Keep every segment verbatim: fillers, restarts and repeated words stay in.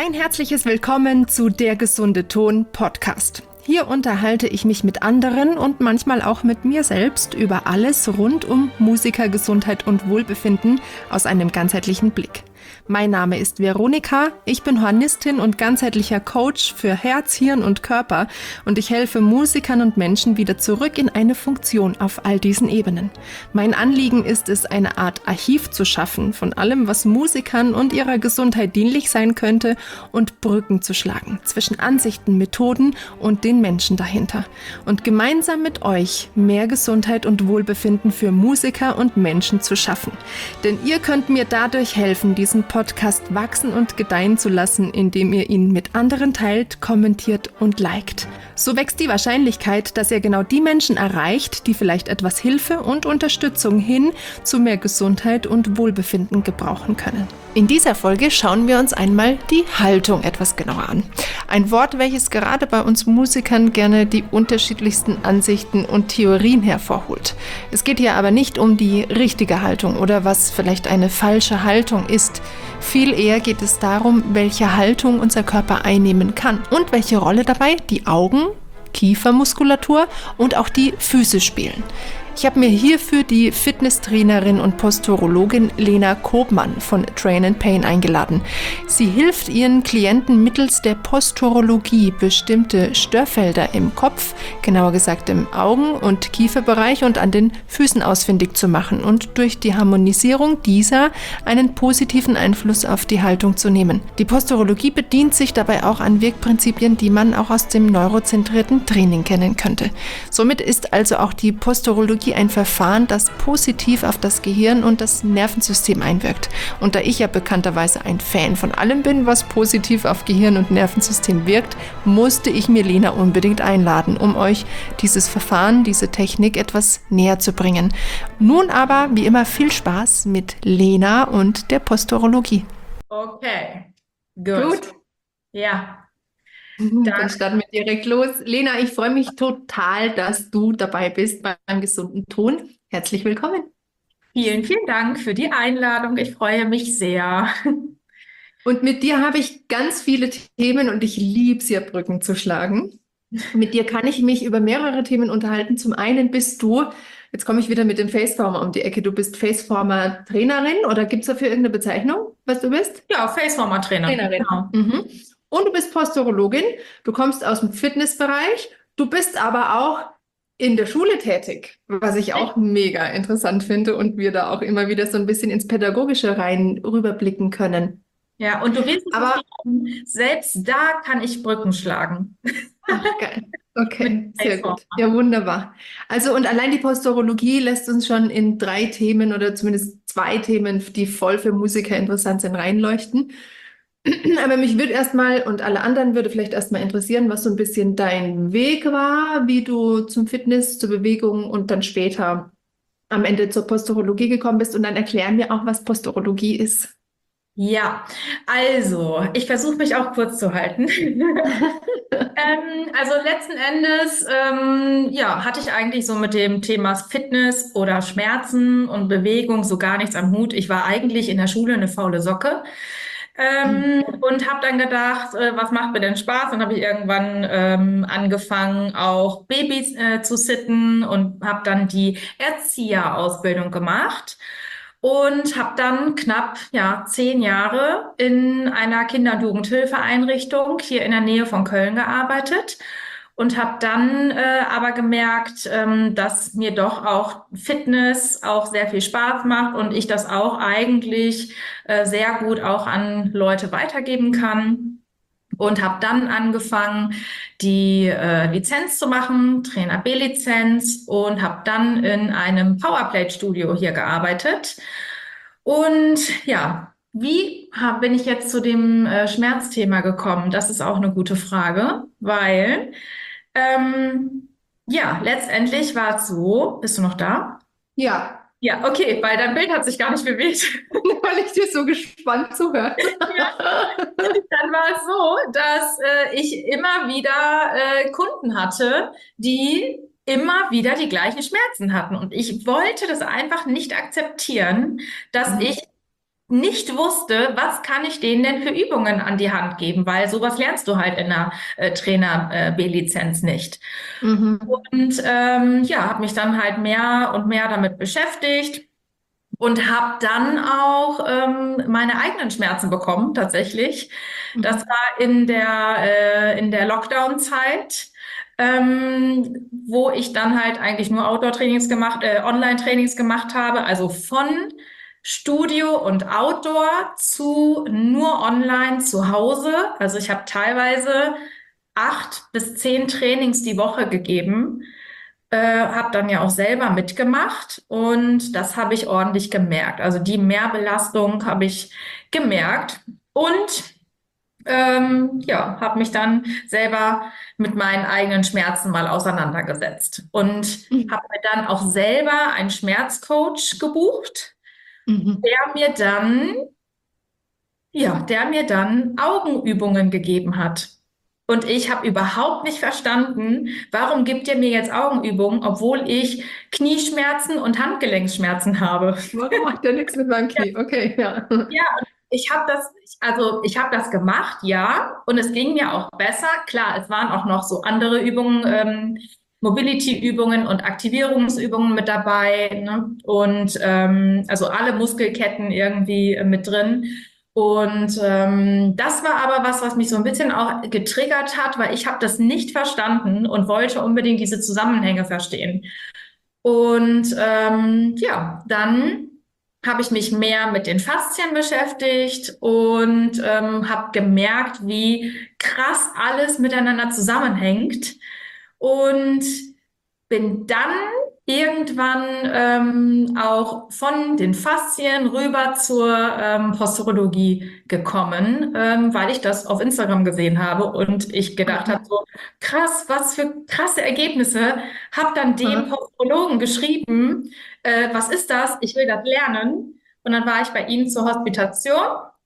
Ein herzliches Willkommen zu Der gesunde Ton Podcast. Hier unterhalte ich mich mit anderen und manchmal auch mit mir selbst über alles rund um Musikergesundheit und Wohlbefinden aus einem ganzheitlichen Blick. Mein Name ist Veronika, ich bin Hornistin und ganzheitlicher Coach für Herz, Hirn und Körper und ich helfe Musikern und Menschen wieder zurück in eine Funktion auf all diesen Ebenen. Mein Anliegen ist es, eine Art Archiv zu schaffen von allem, was Musikern und ihrer Gesundheit dienlich sein könnte und Brücken zu schlagen zwischen Ansichten, Methoden und den Menschen dahinter. Und gemeinsam mit euch mehr Gesundheit und Wohlbefinden für Musiker und Menschen zu schaffen. Denn ihr könnt mir dadurch helfen, diesen Podcast wachsen und gedeihen zu lassen, indem ihr ihn mit anderen teilt, kommentiert und liked. So wächst die Wahrscheinlichkeit, dass ihr genau die Menschen erreicht, die vielleicht etwas Hilfe und Unterstützung hin zu mehr Gesundheit und Wohlbefinden gebrauchen können. In dieser Folge schauen wir uns einmal die Haltung etwas genauer an. Ein Wort, welches gerade bei uns Musikern gerne die unterschiedlichsten Ansichten und Theorien hervorholt. Es geht hier aber nicht um die richtige Haltung oder was vielleicht eine falsche Haltung ist. Viel eher geht es darum, welche Haltung unser Körper einnehmen kann und welche Rolle dabei die Augen, Kiefermuskulatur und auch die Füße spielen. Ich habe mir hierfür die Fitnesstrainerin und Posturologin Lena Kobmann von Train and Pain eingeladen. Sie hilft ihren Klienten mittels der Posturologie bestimmte Störfelder im Kopf, genauer gesagt im Augen- und Kieferbereich und an den Füßen ausfindig zu machen und durch die Harmonisierung dieser einen positiven Einfluss auf die Haltung zu nehmen. Die Posturologie bedient sich dabei auch an Wirkprinzipien, die man auch aus dem neurozentrierten Training kennen könnte. Somit ist also auch die Posturologie ein Verfahren, das positiv auf das Gehirn und das Nervensystem einwirkt. Und da ich ja bekannterweise ein Fan von allem bin, was positiv auf Gehirn und Nervensystem wirkt, musste ich mir Lena unbedingt einladen, um euch dieses Verfahren, diese Technik etwas näher zu bringen. Nun aber, wie immer, viel Spaß mit Lena und der Posturologie. Okay, gut. Gut. Ja. Dann, Dann starten wir direkt los. Lena, ich freue mich total, dass du dabei bist beim gesunden Ton. Herzlich willkommen. Vielen, vielen Dank für die Einladung. Ich freue mich sehr. Und mit dir habe ich ganz viele Themen und ich liebe es ja, Brücken zu schlagen. Mit dir kann ich mich über mehrere Themen unterhalten. Zum einen bist du, jetzt komme ich wieder mit dem Faceformer um die Ecke, du bist Faceformer-Trainerin oder gibt es dafür irgendeine Bezeichnung, was du bist? Ja, Faceformer-Trainerin. Trainerin. Genau. Mhm. Und du bist Posturologin, du kommst aus dem Fitnessbereich, du bist aber auch in der Schule tätig, was ich auch mega interessant finde und wir da auch immer wieder so ein bisschen ins Pädagogische rein rüberblicken können. Ja, und du wirst aber selbst da kann ich Brücken schlagen. Ach, geil. Okay, sehr gut. Ja, wunderbar. Also und allein die Posturologie lässt uns schon in drei Themen oder zumindest zwei Themen, die voll für Musiker interessant sind, reinleuchten. Aber mich würde erstmal und alle anderen würde vielleicht erstmal interessieren, was so ein bisschen dein Weg war, wie du zum Fitness, zur Bewegung und dann später am Ende zur Posturologie gekommen bist. Und dann erklär mir auch, was Posturologie ist. Ja, also ich versuche mich auch kurz zu halten. ähm, also letzten Endes ähm, ja, hatte ich eigentlich so mit dem Thema Fitness oder Schmerzen und Bewegung so gar nichts am Hut. Ich war eigentlich in der Schule eine faule Socke. Ähm, mhm. Und habe dann gedacht, äh, was macht mir denn Spaß? Und habe ich irgendwann ähm, angefangen, auch Babys äh, zu sitten und habe dann die Erzieherausbildung gemacht und habe dann knapp ja zehn Jahre in einer Kinder- und Jugendhilfeeinrichtung hier in der Nähe von Köln gearbeitet. Und habe dann äh, aber gemerkt, ähm, dass mir doch auch Fitness auch sehr viel Spaß macht und ich das auch eigentlich äh, sehr gut auch an Leute weitergeben kann. Und habe dann angefangen, die äh, Lizenz zu machen, Trainer B-Lizenz und habe dann in einem Powerplate-Studio hier gearbeitet. Und ja, wie hab, bin ich jetzt zu dem äh, Schmerzthema gekommen? Das ist auch eine gute Frage, weil ähm, ja, letztendlich war es so, bist du noch da? Ja. Ja, okay, weil dein Bild hat sich gar nicht bewegt. Weil ich dir so gespannt zuhöre. Ja. Dann war es so, dass äh, ich immer wieder äh, Kunden hatte, die immer wieder die gleichen Schmerzen hatten. Und ich wollte das einfach nicht akzeptieren, dass mhm. ich nicht wusste, was kann ich denen denn für Übungen an die Hand geben, weil sowas lernst du halt in der äh, Trainer-B-Lizenz nicht. Mhm. Und ähm, ja, habe mich dann halt mehr und mehr damit beschäftigt und habe dann auch ähm, meine eigenen Schmerzen bekommen, tatsächlich. Das Mhm. war in der, äh, in der Lockdown-Zeit, ähm, wo ich dann halt eigentlich nur Outdoor-Trainings gemacht, äh, Online-Trainings gemacht habe, also von Studio und Outdoor zu nur online zu Hause. Also ich habe teilweise acht bis zehn Trainings die Woche gegeben, äh, habe dann ja auch selber mitgemacht und das habe ich ordentlich gemerkt. Also die Mehrbelastung habe ich gemerkt und ähm, ja, habe mich dann selber mit meinen eigenen Schmerzen mal auseinandergesetzt und habe mir dann auch selber einen Schmerzcoach gebucht, Mhm. der mir dann ja, der mir dann Augenübungen gegeben hat. Und ich habe überhaupt nicht verstanden, warum gibt ihr mir jetzt Augenübungen, obwohl ich Knieschmerzen und Handgelenksschmerzen habe. Warum macht der nichts mit meinem Knie? Okay, ja. Ja, ich habe das, also ich habe das gemacht, ja, und es ging mir auch besser. Klar, es waren auch noch so andere Übungen, ähm, Mobility-Übungen und Aktivierungsübungen mit dabei, ne? Und ähm, also alle Muskelketten irgendwie äh, mit drin. Und ähm, das war aber was, was mich so ein bisschen auch getriggert hat, weil ich habe das nicht verstanden und wollte unbedingt diese Zusammenhänge verstehen. Und ähm, ja, dann habe ich mich mehr mit den Faszien beschäftigt und ähm, habe gemerkt, wie krass alles miteinander zusammenhängt. Und bin dann irgendwann ähm, auch von den Faszien rüber zur ähm, Posturologie gekommen, ähm, weil ich das auf Instagram gesehen habe und ich gedacht habe, so krass, was für krasse Ergebnisse. Hab dann dem Aha. Posturologen geschrieben, äh, was ist das? Ich will das lernen. Und dann war ich bei Ihnen zur Hospitation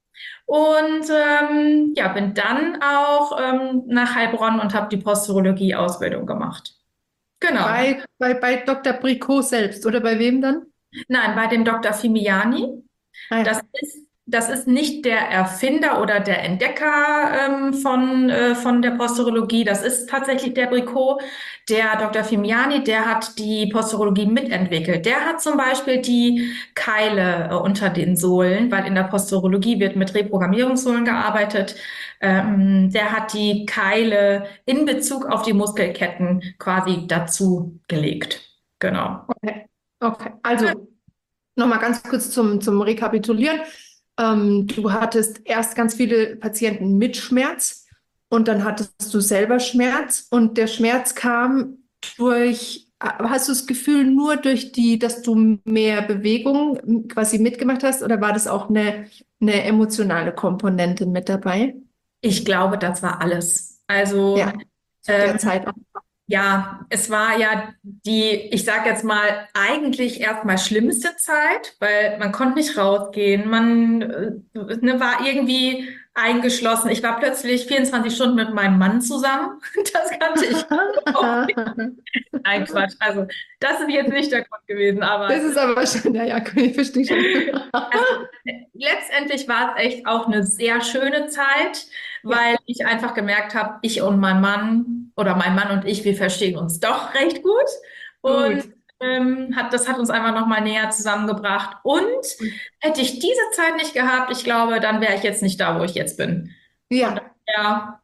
und ähm, ja, bin dann auch ähm, nach Heilbronn und habe die Posturologie-Ausbildung gemacht. Genau. Bei, bei, bei Doktor Bricot selbst oder bei wem dann? Nein, bei dem Doktor Fimiani. Ah, Das ja. ist, das ist nicht der Erfinder oder der Entdecker ähm, von, äh, von der Posturologie. Das ist tatsächlich der Bricot. Der Doktor Fimiani, der hat die Posturologie mitentwickelt. Der hat zum Beispiel die Keile äh, unter den Sohlen, weil in der Posturologie wird mit Reprogrammierungssohlen gearbeitet. Ähm, der hat die Keile in Bezug auf die Muskelketten quasi dazu gelegt. Genau. Okay. Okay. Also nochmal ganz kurz zum, zum Rekapitulieren. Ähm, du hattest erst ganz viele Patienten mit Schmerz und dann hattest du selber Schmerz und der Schmerz kam durch, hast du das Gefühl, nur durch die, dass du mehr Bewegung quasi mitgemacht hast oder war das auch eine, eine emotionale Komponente mit dabei? Ich glaube, das war alles. Also, Ja, zu der ähm, Zeit. ja, es war ja die, ich sage jetzt mal, eigentlich erstmal schlimmste Zeit, weil man konnte nicht rausgehen, man äh, ne, war irgendwie eingeschlossen. Ich war plötzlich vierundzwanzig Stunden mit meinem Mann zusammen. Das kannte ich überhaupt nicht. Nein, Quatsch. Also, das ist jetzt nicht der Grund gewesen, aber Das ist aber schon, ja, ja, ich verstehe schon. also letztendlich war es echt auch eine sehr schöne Zeit, Ja, weil ich einfach gemerkt habe, ich und mein Mann oder mein Mann und ich, wir verstehen uns doch recht gut. Und gut. ähm, hat, das hat uns einfach nochmal näher zusammengebracht. Und hätte ich diese Zeit nicht gehabt, ich glaube, dann wäre ich jetzt nicht da, wo ich jetzt bin. Von Ja, daher,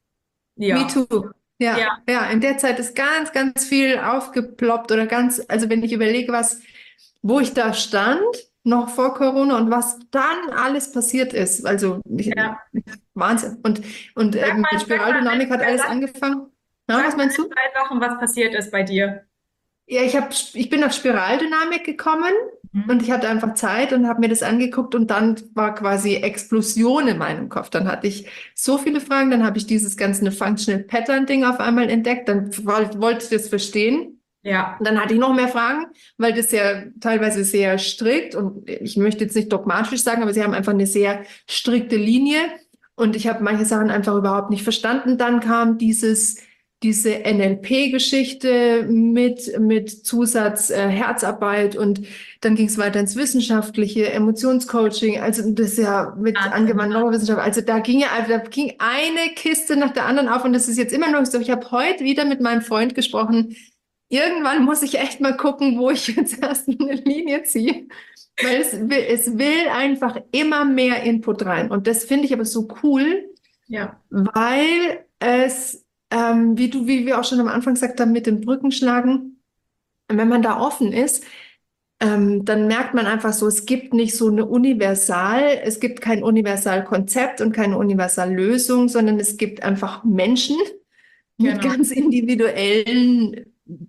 me ja, too. Ja, ja, ja, in der Zeit ist ganz, ganz viel aufgeploppt oder ganz, also wenn ich überlege, was, wo ich da stand, noch vor Corona und was dann alles passiert ist, also ich, ja. Wahnsinn. Und, und Sag ähm, mit mal, sag mal, Spiraldynamik hat ein, alles sag, angefangen. Ja, was sag mal meinst in du? zwei Wochen, was passiert ist bei dir. Ja, ich hab, ich bin auf Spiraldynamik gekommen und Mhm. ich hatte einfach Zeit und habe mir das angeguckt und dann war quasi Explosion in meinem Kopf. Dann hatte ich so viele Fragen, dann habe ich dieses ganze Functional Pattern Ding auf einmal entdeckt, dann woll- wollte ich das verstehen. Ja, Und dann hatte ich noch mehr Fragen, weil das ja teilweise sehr strikt und ich möchte jetzt nicht dogmatisch sagen, aber sie haben einfach eine sehr strikte Linie und ich habe manche Sachen einfach überhaupt nicht verstanden. Dann kam dieses diese N L P-Geschichte mit, mit Zusatz äh, Herzarbeit und dann ging es weiter ins Wissenschaftliche, Emotionscoaching, also das ist ja mit angewandter Neurowissenschaft. Also da ging ja, da ging eine Kiste nach der anderen auf und das ist jetzt immer noch so. Ich habe heute wieder mit meinem Freund gesprochen. Irgendwann muss ich echt mal gucken, wo ich jetzt erst eine Linie ziehe. Weil es will, es will einfach immer mehr Input rein. Und das finde ich aber so cool, Ja. weil es, ähm, wie du, wie wir auch schon am Anfang gesagt haben, mit dem Brückenschlagen, wenn man da offen ist, ähm, dann merkt man einfach so, es gibt nicht so eine Universal, es gibt kein Universalkonzept und keine Universallösung, sondern es gibt einfach Menschen mit Genau. ganz individuellen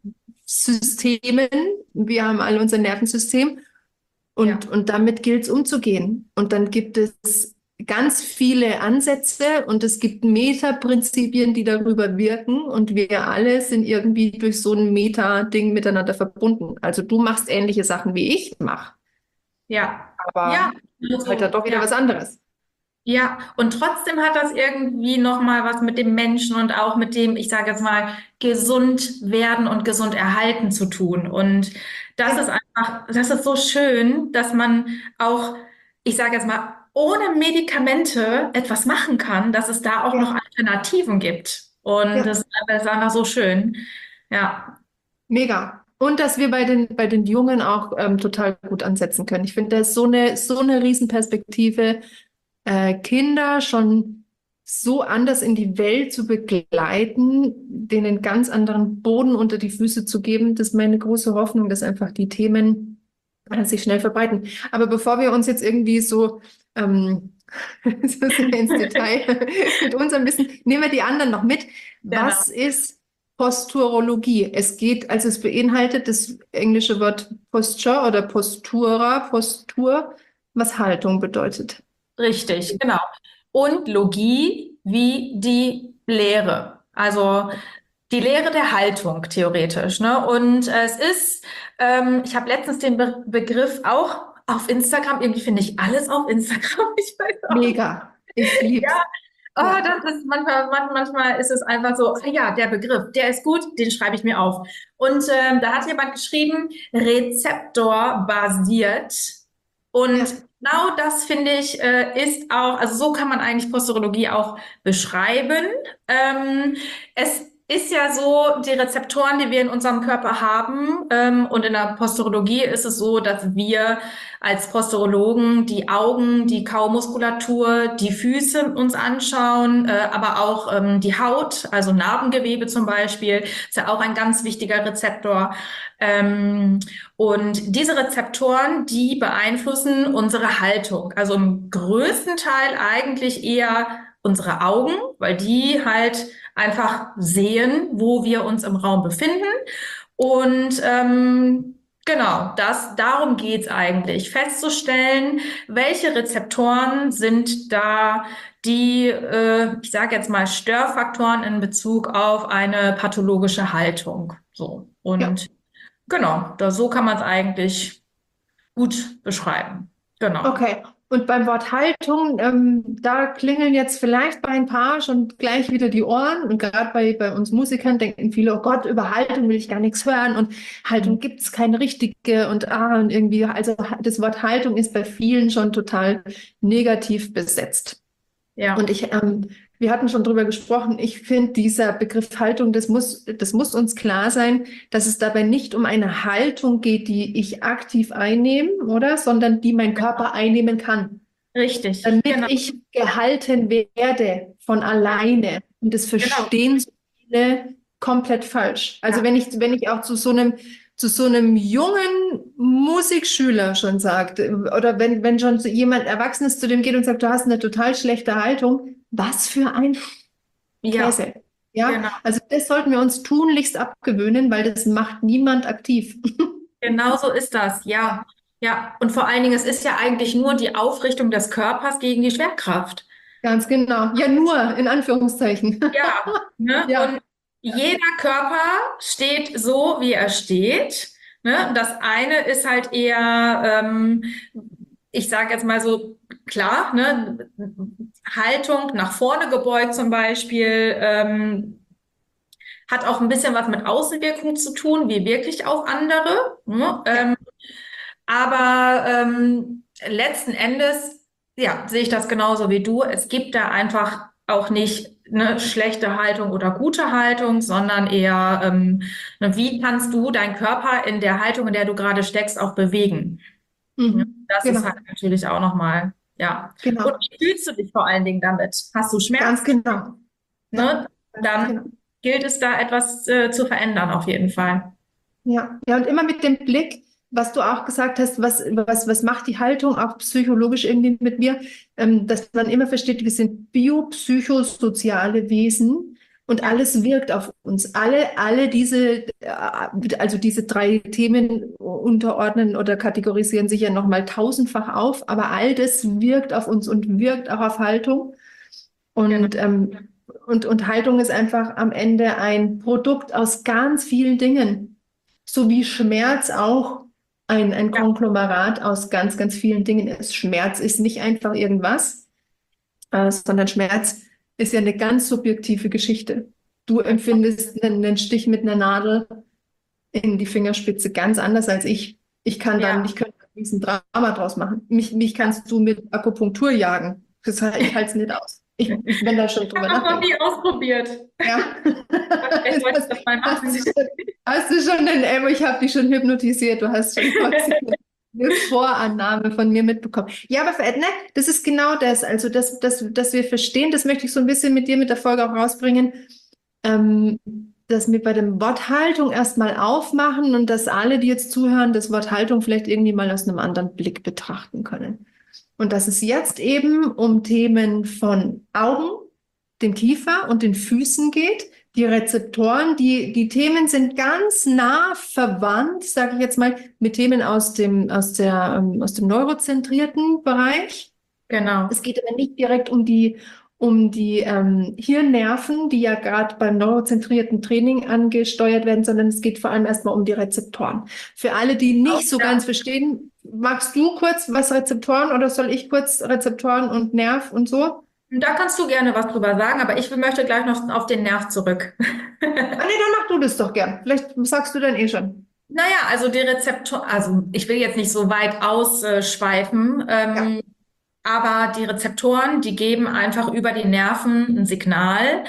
Systemen. Wir haben alle unser Nervensystem. Und, Ja. und damit gilt es umzugehen. Und dann gibt es ganz viele Ansätze und es gibt Metaprinzipien, die darüber wirken. Und wir alle sind irgendwie durch so ein Meta-Ding miteinander verbunden. Also du machst ähnliche Sachen, wie ich mache. Ja. Aber Ja. ist halt Also, dann doch wieder ja. was anderes. Ja, und trotzdem hat das irgendwie nochmal was mit dem Menschen und auch mit dem, ich sage jetzt mal, gesund werden und gesund erhalten zu tun. Und das ist Ja, einfach, das ist so schön, dass man auch, ich sage jetzt mal, ohne Medikamente etwas machen kann, dass es da auch noch ja, Alternativen gibt. Und ja, das ist einfach, das ist einfach so schön. Ja, mega. Und dass wir bei den, bei den Jungen auch ähm, total gut ansetzen können. Ich finde, das ist so eine, so eine Riesenperspektive. äh, Kinder schon so anders in die Welt zu begleiten, denen einen ganz anderen Boden unter die Füße zu geben, das ist meine große Hoffnung, dass einfach die Themen äh, sich schnell verbreiten. Aber bevor wir uns jetzt irgendwie so, ähm, so sind wir ins Detail mit unserem Wissen, nehmen wir die anderen noch mit. genau. Was ist Posturologie? Es geht, also es beinhaltet das englische Wort Posture oder Postura, Postur, was Haltung bedeutet. Richtig, genau. Und Logie wie die Lehre. Also die Lehre der Haltung, theoretisch, ne? Und äh, es ist, ähm, ich habe letztens den Be Begriff auch auf Instagram, irgendwie finde ich alles auf Instagram. Ich weiß auch nicht. Mega. Ich lieb's. Ja, oh, Ja. das ist manchmal, man- manchmal ist es einfach so, ah ja, der Begriff, der ist gut, den schreibe ich mir auf. Und ähm, da hat jemand geschrieben, rezeptorbasiert. Und Ja. genau das finde ich, äh, ist auch, also so kann man eigentlich Posturologie auch beschreiben. Ähm, es ist ja so, die Rezeptoren, die wir in unserem Körper haben, ähm, und in der Posturologie ist es so, dass wir als Posturologen die Augen, die Kaumuskulatur, die Füße uns anschauen, äh, aber auch ähm, die Haut, also Narbengewebe zum Beispiel, ist ja auch ein ganz wichtiger Rezeptor. Ähm, und diese Rezeptoren, die beeinflussen unsere Haltung. Also im größten Teil eigentlich eher unsere Augen, weil die halt einfach sehen, wo wir uns im Raum befinden. Und ähm, genau, das, darum geht's eigentlich, festzustellen, welche Rezeptoren sind da die, äh, ich sage jetzt mal, Störfaktoren in Bezug auf eine pathologische Haltung. So. Ja. Und genau, da, so kann man es eigentlich gut beschreiben. Genau. Okay. Und beim Wort Haltung, ähm, da klingeln jetzt vielleicht bei ein paar schon gleich wieder die Ohren. Und gerade bei, bei uns Musikern denken viele, oh Gott, über Haltung will ich gar nichts hören. Und Haltung gibt es keine richtige. Und ah, und irgendwie, also das Wort Haltung ist bei vielen schon total negativ besetzt. Und Ja, ich, ähm, wir hatten schon drüber gesprochen. Ich finde, dieser Begriff Haltung, das muss, das muss uns klar sein, dass es dabei nicht um eine Haltung geht, die ich aktiv einnehme, oder? Sondern die mein Körper einnehmen kann, richtig. damit Genau, ich gehalten werde von alleine. Und das genau. verstehen so viele komplett falsch. Also Ja, wenn ich, wenn ich auch zu so einem, zu so einem jungen Musikschüler schon sagt, oder wenn, wenn schon so jemand Erwachsenes zu dem geht und sagt, du hast eine total schlechte Haltung, was für ein ja, Käse. Ja, genau. also das sollten wir uns tunlichst abgewöhnen, weil das macht niemand aktiv. Genau so ist das, ja. Ja, und vor allen Dingen, es ist ja eigentlich nur die Aufrichtung des Körpers gegen die Schwerkraft. Ganz genau. Ja, nur in Anführungszeichen. Ja, ne? Ja, Und jeder Körper steht so, wie er steht. Ne? Und das eine ist halt eher, ähm, ich sage jetzt mal so, klar, ne? Haltung nach vorne gebeugt zum Beispiel, ähm, hat auch ein bisschen was mit Außenwirkung zu tun, wie wirklich auf andere. Ne? Ähm, aber ähm, letzten Endes, ja, sehe ich das genauso wie du. Es gibt da einfach auch nicht eine schlechte Haltung oder gute Haltung, sondern eher, ähm, ne, wie kannst du deinen Körper in der Haltung, in der du gerade steckst, auch bewegen? Ja, Mhm. das ist Genau, halt natürlich auch nochmal, ja. Und genau, wie fühlst du dich vor allen Dingen damit? Hast du ganz Schmerzen? genau. Ja, Ne? ganz Dann genau. gilt es da etwas äh, zu verändern, auf jeden Fall. Ja, ja, und immer mit dem Blick, was du auch gesagt hast, was, was, was macht die Haltung auch psychologisch irgendwie mit mir, ähm, dass man immer versteht, wir sind biopsychosoziale Wesen und Ja, alles wirkt auf uns. Alle, alle diese, äh, also diese drei Themen unterordnen oder kategorisieren sich ja nochmal tausendfach auf, aber all das wirkt auf uns und wirkt auch auf Haltung. genau. Und, ähm, und, und Haltung ist einfach am Ende ein Produkt aus ganz vielen Dingen. So wie Schmerz auch ein, ein Ja, Konglomerat aus ganz, ganz vielen Dingen ist. Schmerz ist nicht einfach irgendwas, äh, sondern Schmerz ist ja eine ganz subjektive Geschichte. Du empfindest einen, einen Stich mit einer Nadel in die Fingerspitze ganz anders als ich. Ich kann dann, ja. ich könnte ein riesen Drama draus machen. Mich, mich kannst du mit Akupunktur jagen. Das, ich halte es nicht aus. Ich, ich, wenn da schon Ich habe drüber das noch nachdenke. nie ausprobiert. Ja. Vielleicht sollte ich Hast, das mal hast, du machen. schon, hast du schon den Emo, ich habe dich schon hypnotisiert, du hast schon quasi eine Vorannahme von mir mitbekommen. Ja, aber ne, das ist genau das, also dass, dass, dass wir verstehen, das möchte ich so ein bisschen mit dir mit der Folge auch rausbringen, ähm, dass wir bei dem Wort Haltung erstmal aufmachen und dass alle, die jetzt zuhören, das Wort Haltung vielleicht irgendwie mal aus einem anderen Blick betrachten können. Und dass es jetzt eben um Themen von Augen, dem Kiefer und den Füßen geht. Die Rezeptoren, die, die Themen sind ganz nah verwandt, sage ich jetzt mal, mit Themen aus dem, aus der, ähm, aus dem neurozentrierten Bereich. Genau. Es geht aber nicht direkt um die, um die ähm, Hirnnerven, die ja gerade beim neurozentrierten Training angesteuert werden, sondern es geht vor allem erstmal um die Rezeptoren. Für alle, die nicht so Ja. ganz verstehen, magst du kurz was Rezeptoren oder soll ich kurz Rezeptoren und Nerv und so? Da kannst du gerne was drüber sagen, aber ich möchte gleich noch auf den Nerv zurück. Ah, nee, dann mach du das doch gern. Vielleicht sagst du dann eh schon. Naja, also die Rezeptoren, also ich will jetzt nicht so weit ausschweifen, Ja. ähm, aber die Rezeptoren, die geben einfach über die Nerven ein Signal.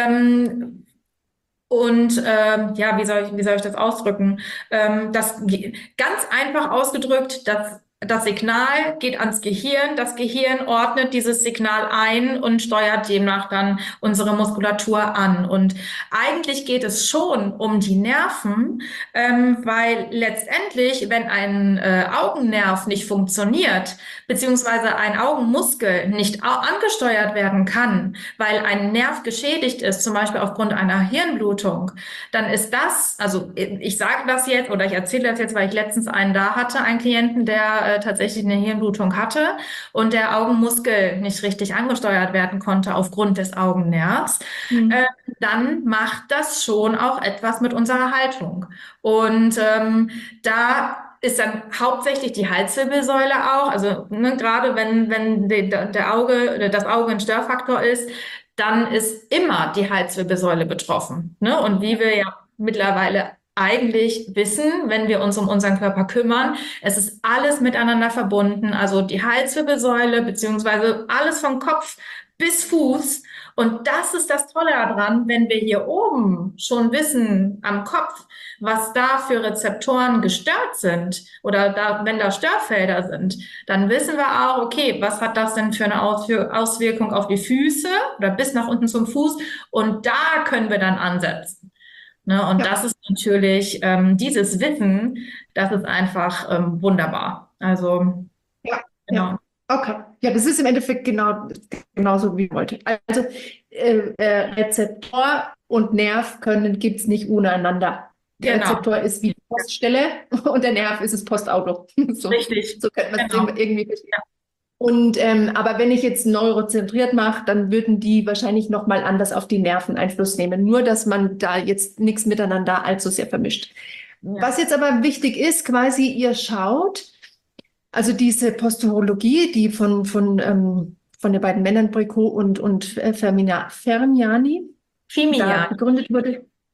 Ähm, und ähm, ja, wie soll ich, wie soll ich das ausdrücken? Ähm, das ganz einfach ausgedrückt, das das Signal geht ans Gehirn. Das Gehirn ordnet dieses Signal ein und steuert demnach dann unsere Muskulatur an. Und eigentlich geht es schon um die Nerven, ähm, weil letztendlich, wenn ein äh, Augennerv nicht funktioniert, beziehungsweise ein Augenmuskel nicht angesteuert werden kann, weil ein Nerv geschädigt ist, zum Beispiel aufgrund einer Hirnblutung, dann ist das, also ich sage das jetzt oder ich erzähle das jetzt, weil ich letztens einen da hatte, einen Klienten, der äh, tatsächlich eine Hirnblutung hatte und der Augenmuskel nicht richtig angesteuert werden konnte aufgrund des Augennervs, äh, Hm. dann macht das schon auch etwas mit unserer Haltung. Und ähm, da ist dann hauptsächlich die Halswirbelsäule auch, also ne, gerade wenn, wenn de, der Auge, das Auge ein Störfaktor ist, dann ist immer die Halswirbelsäule betroffen. Ne? Und wie wir ja mittlerweile eigentlich wissen, wenn wir uns um unseren Körper kümmern, es ist alles miteinander verbunden. Also die Halswirbelsäule beziehungsweise alles vom Kopf bis Fuß. Und das ist das Tolle daran, wenn wir hier oben schon wissen am Kopf, was da für Rezeptoren gestört sind oder da, wenn da Störfelder sind, dann wissen wir auch, okay, was hat das denn für eine Auswirkung auf die Füße oder bis nach unten zum Fuß? Und da können wir dann ansetzen. Ne? Und Ja, das ist natürlich, ähm, dieses Wissen, das ist einfach ähm, wunderbar. Also, ja, genau. ja. Okay. Ja, das ist im Endeffekt genau, genauso wie ich wollte. Also äh, äh, Rezeptor und Nerv können, gibt es nicht ohne einander. Der Genau. Rezeptor ist wie die Poststelle und der Nerv ist das Postauto. So, Richtig. so könnte man es Genau. irgendwie verstehen. Ja. Und ähm, aber wenn ich jetzt neurozentriert mache, dann würden die wahrscheinlich noch mal anders auf die Nerven Einfluss nehmen. Nur, dass man da jetzt nichts miteinander allzu sehr vermischt. Ja. Was jetzt aber wichtig ist, quasi ihr schaut, also diese Posturologie, die von von ähm, von den beiden Männern Bricot und und äh, Fermina, Fermiani da Fimian. begründet wurde.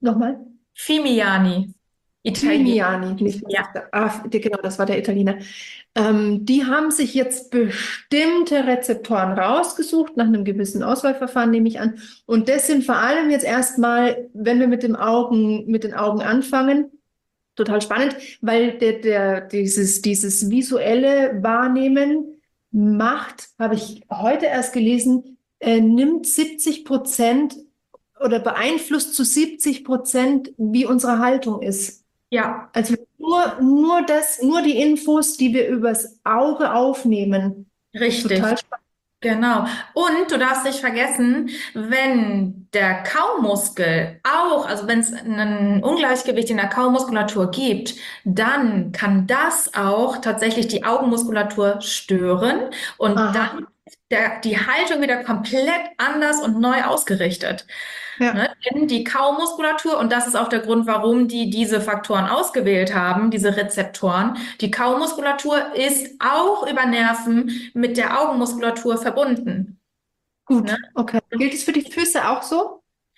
Nochmal? Fimiani. Italiener. Thymiani, nicht, Ja. ah, die- genau, das war der Italiener. Ähm, die haben sich jetzt bestimmte Rezeptoren rausgesucht, nach einem gewissen Auswahlverfahren, nehme ich an. Und das sind vor allem jetzt erstmal, wenn wir mit dem Augen, mit den Augen anfangen, total spannend, weil der, der, dieses, dieses visuelle Wahrnehmen macht, habe ich heute erst gelesen, äh, nimmt siebzig Prozent oder beeinflusst zu siebzig Prozent, wie unsere Haltung ist. Ja, Also nur, nur das, nur die Infos, die wir übers Auge aufnehmen. richtig. Total spannend. Genau. Und du darfst nicht vergessen, wenn der Kaumuskel auch, also wenn es ein Ungleichgewicht in der Kaumuskulatur gibt, dann kann das auch tatsächlich die Augenmuskulatur stören und Aha, dann der, die Haltung wieder komplett anders und neu ausgerichtet. ja, Ne? Denn die Kaumuskulatur, und das ist auch der Grund, warum die diese Faktoren ausgewählt haben, diese Rezeptoren, die Kaumuskulatur ist auch über Nerven mit der Augenmuskulatur verbunden. gut, Ne? okay. Gilt es für die Füße auch so?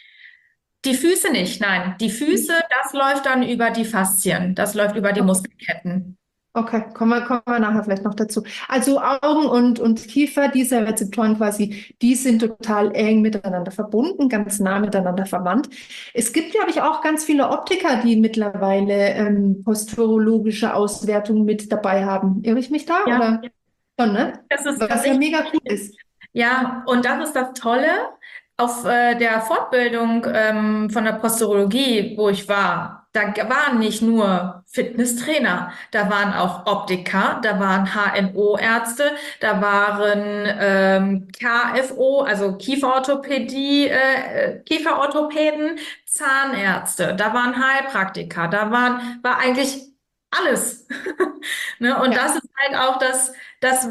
Die Füße nicht, nein. Die Füße, das läuft dann über die Faszien, das läuft über die Muskelketten. Okay, kommen wir, kommen wir nachher vielleicht noch dazu. Also Augen und, und Kiefer, diese Rezeptoren quasi, die sind total eng miteinander verbunden, ganz nah miteinander verwandt. Es gibt, glaube ich, auch ganz viele Optiker, die mittlerweile ähm, posturologische Auswertungen mit dabei haben. Irre ich mich da? Ja, Oder schon, ne? das ist Was ja tatsächlich. mega cool ist. Ja, und das ist das Tolle. Auf äh, der Fortbildung ähm, von der Posturologie, wo ich war, da g- waren nicht nur Fitnesstrainer, da waren auch Optiker, da waren H N O-Ärzte, da waren ähm, K F O, also Kieferorthopädie, äh, äh, Kieferorthopäden, Zahnärzte, da waren Heilpraktiker, da waren, war eigentlich alles. Ne? Und Ja. das ist halt auch das, das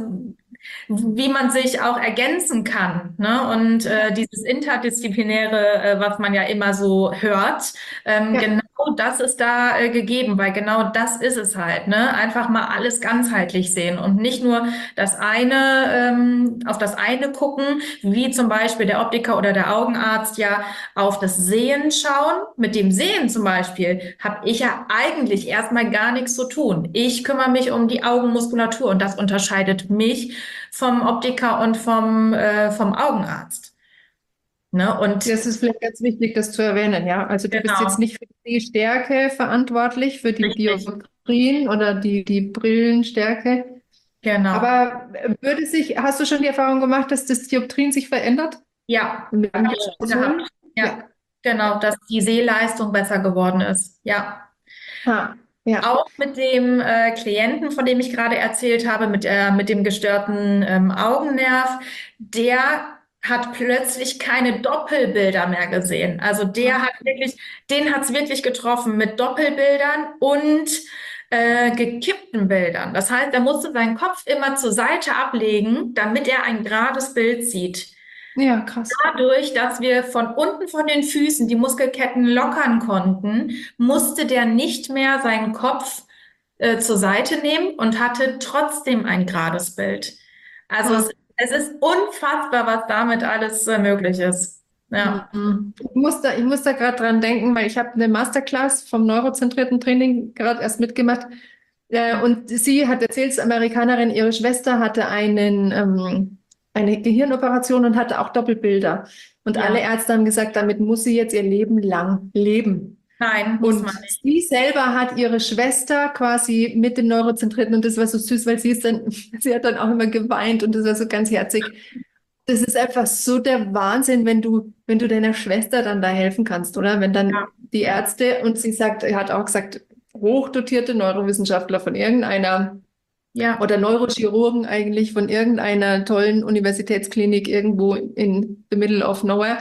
wie man sich auch ergänzen kann, ne? Und äh, dieses Interdisziplinäre, äh, was man ja immer so hört, ähm, Ja. genau das ist da äh, gegeben, weil genau das ist es halt, ne? Einfach mal alles ganzheitlich sehen und nicht nur das eine, ähm, auf das eine gucken, wie zum Beispiel der Optiker oder der Augenarzt ja auf das Sehen schauen. Mit dem Sehen zum Beispiel habe ich ja eigentlich erstmal gar nichts zu tun. Ich kümmere mich um die Augenmuskulatur und das unterscheidet mich vom Optiker und vom, äh, vom Augenarzt. Ne? Und Das ist vielleicht ganz wichtig, das zu erwähnen, ja. Also du bist jetzt genau, nicht für die Stärke verantwortlich, für die richtig, Dioptrien oder die, die Brillenstärke. genau. Aber würde sich, hast du schon die Erfahrung gemacht, dass das Dioptrien sich verändert Ja, mit dem habe Jahr ich schon Schulen? gehabt. Ja, Ja. genau, dass die Sehleistung besser geworden ist. Ja. Ha. Ja. Auch mit dem äh, Klienten, von dem ich gerade erzählt habe, mit, äh, mit dem gestörten ähm, Augennerv, der hat plötzlich keine Doppelbilder mehr gesehen. Also der hat wirklich, den hat es wirklich getroffen mit Doppelbildern und äh, gekippten Bildern. Das heißt, er musste seinen Kopf immer zur Seite ablegen, damit er ein gerades Bild sieht. Ja, krass. Dadurch, dass wir von unten von den Füßen die Muskelketten lockern konnten, musste der nicht mehr seinen Kopf äh, zur Seite nehmen und hatte trotzdem ein gerades Bild. Also Ha. es, es ist unfassbar, was damit alles äh, möglich ist. Ja, Mhm. Ich muss da, ich muss da gerade dran denken, weil ich habe eine Masterclass vom neurozentrierten Training gerade erst mitgemacht. Äh, und sie hat erzählt, als Amerikanerin, ihre Schwester hatte einen, ähm, eine Gehirnoperation und hatte auch Doppelbilder. Und alle ja. Ärzte haben gesagt, damit muss sie jetzt ihr Leben lang leben. Nein, muss Und man nicht. sie selber hat ihre Schwester quasi mit dem Neurozentrierten, und das war so süß, weil sie ist dann, sie hat dann auch immer geweint und das war so ganz herzig. Das ist einfach so der Wahnsinn, wenn du, wenn du deiner Schwester dann da helfen kannst, oder? Wenn dann Ja, die Ärzte, und sie sagt, er hat auch gesagt, hochdotierte Neurowissenschaftler von irgendeiner ja, oder Neurochirurgen eigentlich von irgendeiner tollen Universitätsklinik irgendwo in the middle of nowhere.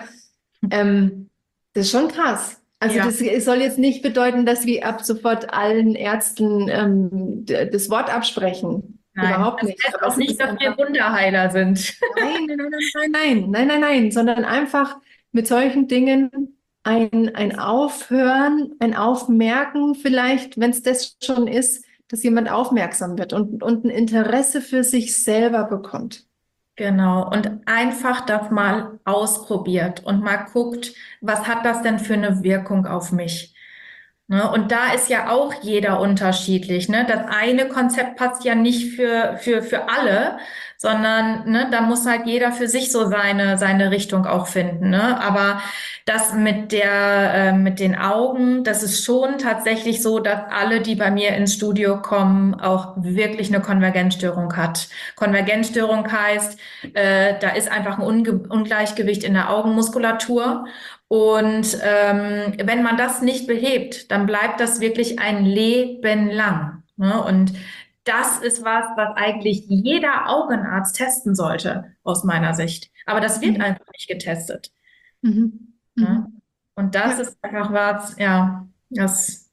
Ähm, das ist schon krass. Also ja. das soll jetzt nicht bedeuten, dass wir ab sofort allen Ärzten ähm, d- das Wort absprechen. Nein, Überhaupt das nicht. heißt Aber auch es nicht, ist dass wir einfach, Wunderheiler sind. nein, nein, nein, nein, nein, nein, nein, nein, sondern einfach mit solchen Dingen ein, ein Aufhören, ein Aufmerken vielleicht, wenn es das schon ist, dass jemand aufmerksam wird und, und ein Interesse für sich selber bekommt. Genau. Und einfach das mal ausprobiert und mal guckt, was hat das denn für eine Wirkung auf mich? Ne? Und da ist ja auch jeder unterschiedlich. Ne? Das eine Konzept passt ja nicht für, für, für alle, sondern ne, da muss halt jeder für sich so seine, seine Richtung auch finden. Ne? Aber das mit der, äh, mit den Augen, das ist schon tatsächlich so, dass alle, die bei mir ins Studio kommen, auch wirklich eine Konvergenzstörung hat. Konvergenzstörung heißt, äh, da ist einfach ein Unge Ungleichgewicht in der Augenmuskulatur. Und ähm, wenn man das nicht behebt, dann bleibt das wirklich ein Leben lang. Ne? Und das ist was, was eigentlich jeder Augenarzt testen sollte, aus meiner Sicht. Aber das wird Mhm. einfach nicht getestet. Mhm. Ne? Mhm. Und das Ja. ist einfach was, ja, das,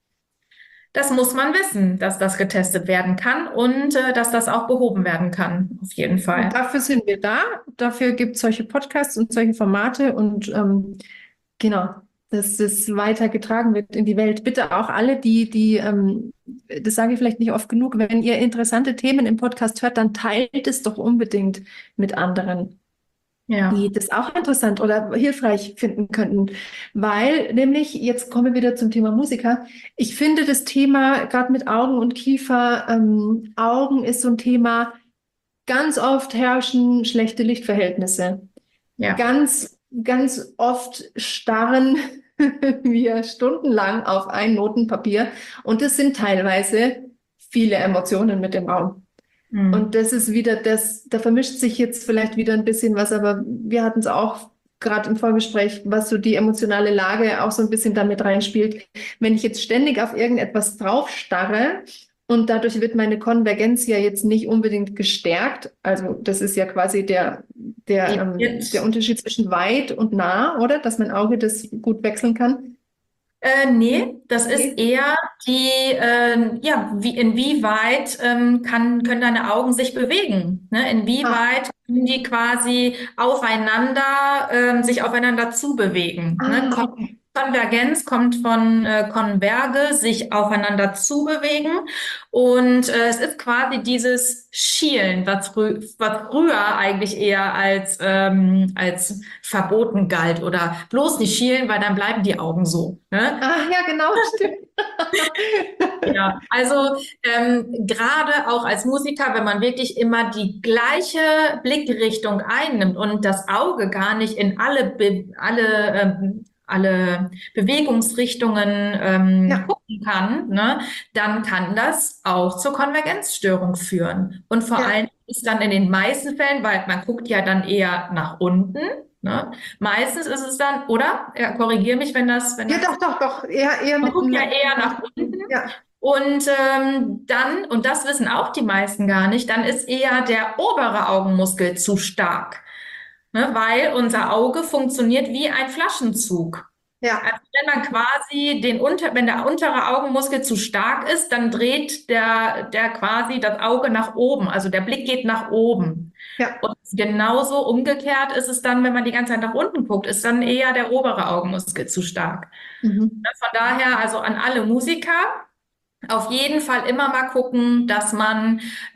das muss man wissen, dass das getestet werden kann und äh, dass das auch behoben werden kann, auf jeden Und Fall. dafür sind wir da. Dafür gibt es solche Podcasts und solche Formate und ähm, genau, dass das weitergetragen wird in die Welt. Bitte auch alle, die, die, ähm, das sage ich vielleicht nicht oft genug, wenn ihr interessante Themen im Podcast hört, dann teilt es doch unbedingt mit anderen, Ja. die das auch interessant oder hilfreich finden könnten. Weil nämlich, jetzt kommen wir wieder zum Thema Musiker. Ich finde das Thema, gerade mit Augen und Kiefer, ähm, Augen ist so ein Thema, ganz oft herrschen schlechte Lichtverhältnisse. Ja. Ganz, ganz oft starren wir stundenlang auf ein Notenpapier und es sind teilweise viele Emotionen mit dem Raum. Hm. Und das ist wieder das, da vermischt sich jetzt vielleicht wieder ein bisschen was, aber wir hatten es auch gerade im Vorgespräch, was so die emotionale Lage auch so ein bisschen damit reinspielt. Wenn ich jetzt ständig auf irgendetwas draufstarre und dadurch wird meine Konvergenz ja jetzt nicht unbedingt gestärkt, also das ist ja quasi der, der, Die ähm, der wird Unterschied zwischen weit und nah, oder? Dass mein Auge das gut wechseln kann. Äh, nee, das ist Nee. eher die, ähm, ja, wie, inwieweit ähm, kann, können deine Augen sich bewegen? Ne? Ah, Inwieweit können die quasi aufeinander, ähm, sich aufeinander zubewegen? Ne? ah, Kon okay. Konvergenz kommt von äh, Converge, sich aufeinander zubewegen. Und äh, es ist quasi dieses Schielen, was, frü was früher eigentlich eher als, ähm, als verboten galt oder bloß nicht schielen, weil dann bleiben die Augen so. Ne? Ah, ja, genau, stimmt. Ja, also ähm, gerade auch als Musiker, wenn man wirklich immer die gleiche Blickrichtung einnimmt und das Auge gar nicht in alle, Be alle, ähm, alle Bewegungsrichtungen ähm, Ja, gucken kann, ne, dann kann das auch zur Konvergenzstörung führen. Und vor ja. allem ist dann in den meisten Fällen, weil man guckt ja dann eher nach unten, ne? Meistens ist es dann, oder? Ja, korrigiere mich, wenn das, wenn Ja, das doch, doch, doch. Eher, eher man mit guckt dem ja Nacken eher nach nach unten unten. Ja. und ähm, dann, und das wissen auch die meisten gar nicht, dann ist eher der obere Augenmuskel zu stark, ne? Weil unser Auge funktioniert wie ein Flaschenzug. Ja. Also wenn man quasi den unter, wenn der untere Augenmuskel zu stark ist, dann dreht der, der quasi das Auge nach oben, also der Blick geht nach oben. Ja. Und genauso umgekehrt ist es dann, wenn man die ganze Zeit nach unten guckt, ist dann eher der obere Augenmuskel zu stark. Mhm. Von daher also an alle Musiker, auf jeden Fall immer mal gucken, dass man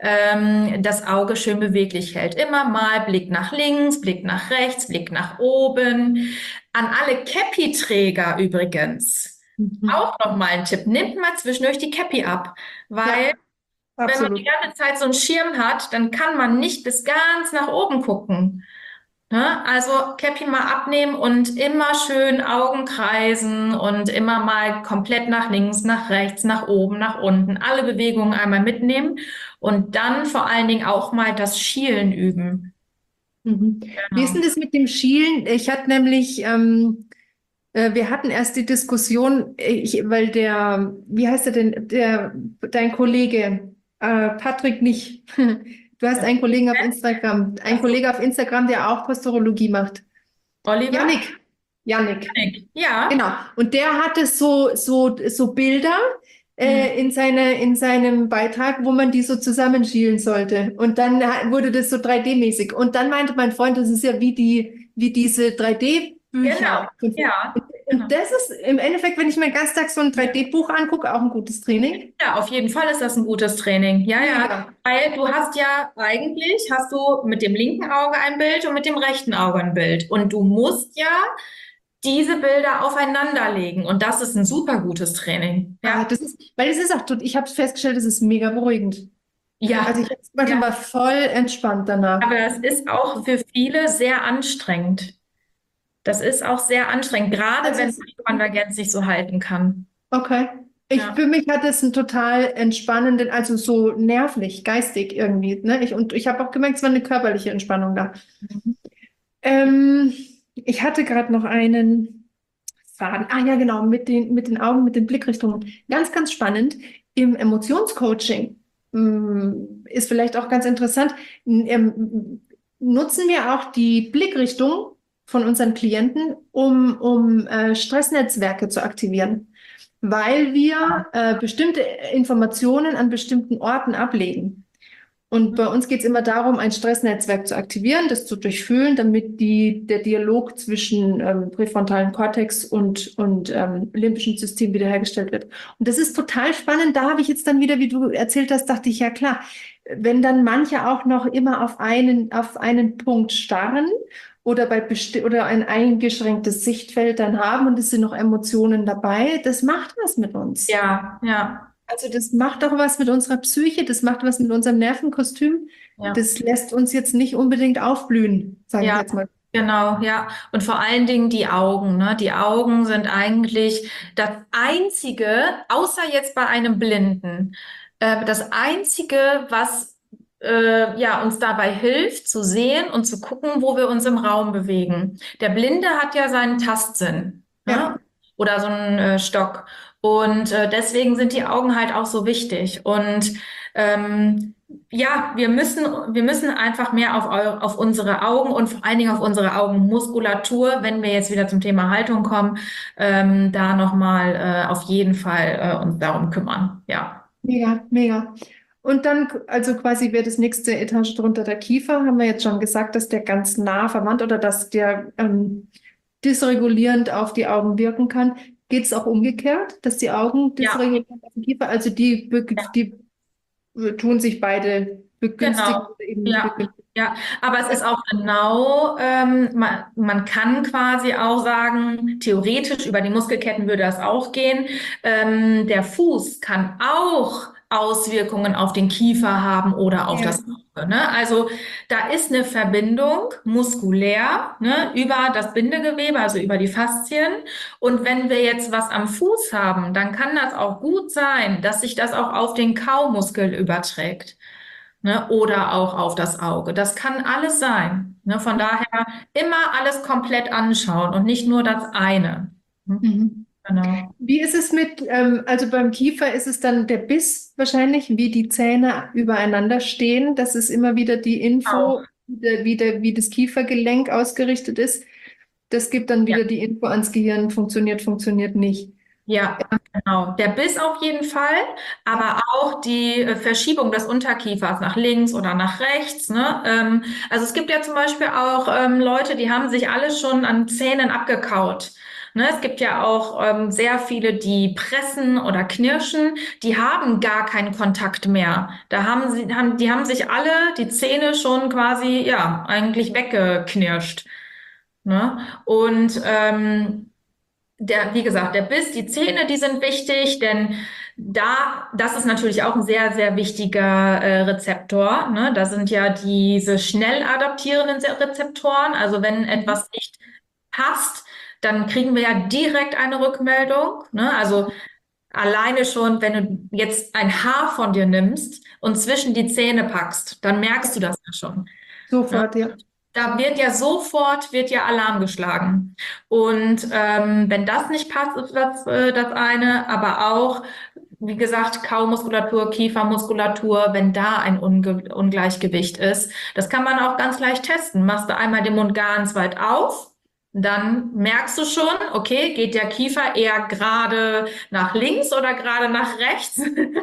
ähm, das Auge schön beweglich hält. Immer mal Blick nach links, Blick nach rechts, Blick nach oben. An alle Cappy-Träger übrigens Mhm. auch noch mal ein Tipp. Nimmt mal zwischendurch die Cappy ab, weil Ja, wenn man die absolut. ganze Zeit so einen Schirm hat, dann kann man nicht bis ganz nach oben gucken. Ne? Also Käppi mal abnehmen und immer schön Augen kreisen und immer mal komplett nach links, nach rechts, nach oben, nach unten, alle Bewegungen einmal mitnehmen und dann vor allen Dingen auch mal das Schielen üben. Mhm. Wie ist Genau. denn das mit dem Schielen? Ich hatte nämlich, ähm, äh, wir hatten erst die Diskussion, ich, weil der, wie heißt er denn, der, dein Kollege, äh, Patrick nicht. Du hast Ja. einen Kollegen auf Instagram, ein Also, Kollege auf Instagram, der auch Pastorologie macht. Oliver? Yannick. Yannick. Ja, Genau. Und der hatte so, so, so Bilder hm. äh, in seine, in seinem Beitrag, wo man die so zusammenschielen sollte. Und dann ha- wurde das so drei D-mäßig. Und dann meinte mein Freund, das ist ja wie die, wie diese Genau. drei D-Bücher. Ja. Genau. Und das ist im Endeffekt, wenn ich mir den ganzen Tag so ein drei D-Buch angucke, auch ein gutes Training. Ja, auf jeden Fall ist das ein gutes Training. Ja, ja. Mega. Weil du hast ja eigentlich, hast du mit dem linken Auge ein Bild und mit dem rechten Auge ein Bild. Und du musst ja diese Bilder aufeinander legen. Und das ist ein super gutes Training. Ah, Ja, das ist, weil es ist auch, tot- ich habe festgestellt, es ist mega beruhigend. Also ja, ich zum Beispiel ja. war voll entspannt danach. Aber es ist auch für viele sehr anstrengend. Das ist auch sehr anstrengend, gerade Also wenn es, man die Konvergenz nicht so halten kann. okay. Ich, Ja. für mich hat es einen total entspannenden, also so nervlich, geistig irgendwie, ne? Ich, und ich habe auch gemerkt, es war eine körperliche Entspannung da. Ähm, Ich hatte gerade noch einen Faden. Ah ja, genau, mit den, mit den Augen, mit den Blickrichtungen. Ganz, ganz spannend. Im Emotionscoaching mm, ist vielleicht auch ganz interessant. n- ähm, Nutzen wir auch die Blickrichtung von unseren Klienten, um, um äh, Stressnetzwerke zu aktivieren, weil wir äh, bestimmte Informationen an bestimmten Orten ablegen. Und bei uns geht es immer darum, ein Stressnetzwerk zu aktivieren, das zu durchfühlen, damit die, der Dialog zwischen ähm, präfrontalen Kortex und, und ähm, limbischen System wiederhergestellt wird. Und das ist total spannend. Da habe ich jetzt dann wieder, wie du erzählt hast, dachte ich, ja klar, wenn dann manche auch noch immer auf einen, auf einen Punkt starren oder bei besti oder ein eingeschränktes Sichtfeld dann haben und es sind noch Emotionen dabei, das macht was mit uns. Ja, ja, Also das macht doch was mit unserer Psyche, das macht was mit unserem Nervenkostüm. ja. Das lässt uns jetzt nicht unbedingt aufblühen, sage ich Ja, jetzt mal. genau, ja. Und vor allen Dingen die Augen, ne? Die Augen sind eigentlich das Einzige, außer jetzt bei einem Blinden, äh, das Einzige, was äh, ja, uns dabei hilft, zu sehen und zu gucken, wo wir uns im Raum bewegen. Der Blinde hat ja seinen Tastsinn, ne? Ja, Oder so einen äh, Stock. Und äh, deswegen sind die Augen halt auch so wichtig. Und ähm, ja, wir müssen, wir müssen einfach mehr auf, eu auf unsere Augen und vor allen Dingen auf unsere Augenmuskulatur, wenn wir jetzt wieder zum Thema Haltung kommen, ähm, da nochmal äh, auf jeden Fall äh, uns darum kümmern. Ja. mega, mega. Und dann, also quasi wäre das nächste Etage drunter der Kiefer, haben wir jetzt schon gesagt, dass der ganz nah verwandt oder dass der ähm, dysregulierend auf die Augen wirken kann. Geht es auch umgekehrt, dass die Augen Ja, dysregulierend auf den Kiefer, also die, be- die äh, tun sich beide begünstigt genau. oder eben nicht Ja, begünstigt. ja. Aber es ist auch genau, ähm, man, man kann quasi auch sagen, theoretisch über die Muskelketten würde das auch gehen. Ähm, der Fuß kann auch Auswirkungen auf den Kiefer haben oder auf Ja. das Auge, ne? Also da ist eine Verbindung muskulär, ne, über das Bindegewebe, also über die Faszien. Und wenn wir jetzt was am Fuß haben, dann kann das auch gut sein, dass sich das auch auf den Kaumuskel überträgt, ne, oder auch auf das Auge. Das kann alles sein. Ne? Von daher immer alles komplett anschauen und nicht nur das eine. Hm? Mhm. Genau. Wie ist es mit, ähm, also beim Kiefer ist es dann der Biss wahrscheinlich, wie die Zähne übereinander stehen. Das ist immer wieder die Auch. Info, wie, der, wie, der, wie das Kiefergelenk ausgerichtet ist. Das gibt dann Ja. wieder die Info ans Gehirn, funktioniert, funktioniert nicht. Ja, genau. Der Biss auf jeden Fall, aber auch die äh, Verschiebung des Unterkiefers nach links oder nach rechts. Ne? Ähm, also es gibt ja zum Beispiel auch ähm, Leute, die haben sich alle schon an Zähnen abgekaut. Ne? Es gibt ja auch ähm, sehr viele, die pressen oder knirschen, die haben gar keinen Kontakt mehr. Da haben sie, haben, die haben sich alle die Zähne schon quasi, ja, eigentlich weggeknirscht. Ne? Und ähm, der, wie gesagt, der Biss, die Zähne, die sind wichtig, denn da, das ist natürlich auch ein sehr, sehr wichtiger äh, Rezeptor. Ne? Da sind ja diese schnell adaptierenden Se- Rezeptoren. Also wenn Mhm. etwas nicht passt, dann kriegen wir ja direkt eine Rückmeldung. Ne? Also alleine schon, wenn du jetzt ein Haar von dir nimmst und zwischen die Zähne packst, dann merkst du das ja schon. Ne? Sofort, ja. Da wird ja sofort, wird ja Alarm geschlagen. Und ähm, wenn das nicht passt, ist das, äh, das eine, aber auch, wie gesagt, Kaumuskulatur, Kiefermuskulatur, wenn da ein Unge Ungleichgewicht ist, das kann man auch ganz leicht testen. Machst du einmal den Mund ganz weit auf, dann merkst du schon, okay, geht der Kiefer eher gerade nach links oder gerade nach rechts?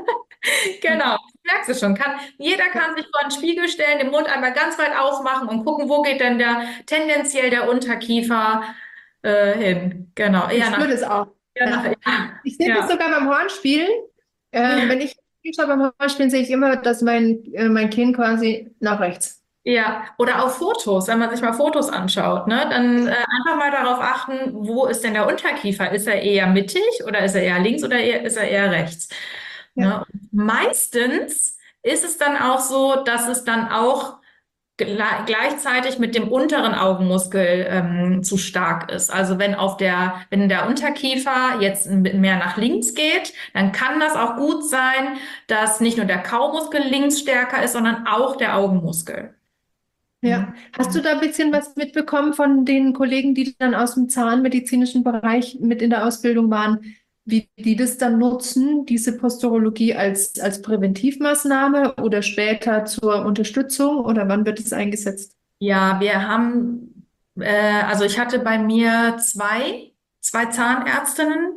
Genau, merkst du schon. Kann, jeder kann sich vor einen Spiegel stellen, den Mund einmal ganz weit aufmachen und gucken, wo geht denn der tendenziell der Unterkiefer. äh, hin. Genau, Ich eher spüre nach, das auch. eher nach, Ja. ja, Ich sehe das ja, sogar beim Hornspielen. Ähm, ja. wenn ich spiele beim Hornspielen, sehe ich immer, dass mein, äh, mein Kind quasi nach rechts. Ja, oder auch Fotos, wenn man sich mal Fotos anschaut, ne, dann äh, einfach mal darauf achten, wo ist denn der Unterkiefer? Ist er eher mittig oder ist er eher links oder eher, ist er eher rechts? Ja. Ne? Und meistens ist es dann auch so, dass es dann auch gle- gleichzeitig mit dem unteren Augenmuskel ähm, zu stark ist. Also wenn auf der, wenn der Unterkiefer jetzt m- mehr nach links geht, dann kann das auch gut sein, dass nicht nur der Kaumuskel links stärker ist, sondern auch der Augenmuskel. Ja. Hast du da ein bisschen was mitbekommen von den Kollegen, die dann aus dem zahnmedizinischen Bereich mit in der Ausbildung waren, wie die das dann nutzen, diese Posturologie als, als Präventivmaßnahme oder später zur Unterstützung oder wann wird es eingesetzt? Ja, wir haben, äh, also ich hatte bei mir zwei, zwei Zahnärztinnen,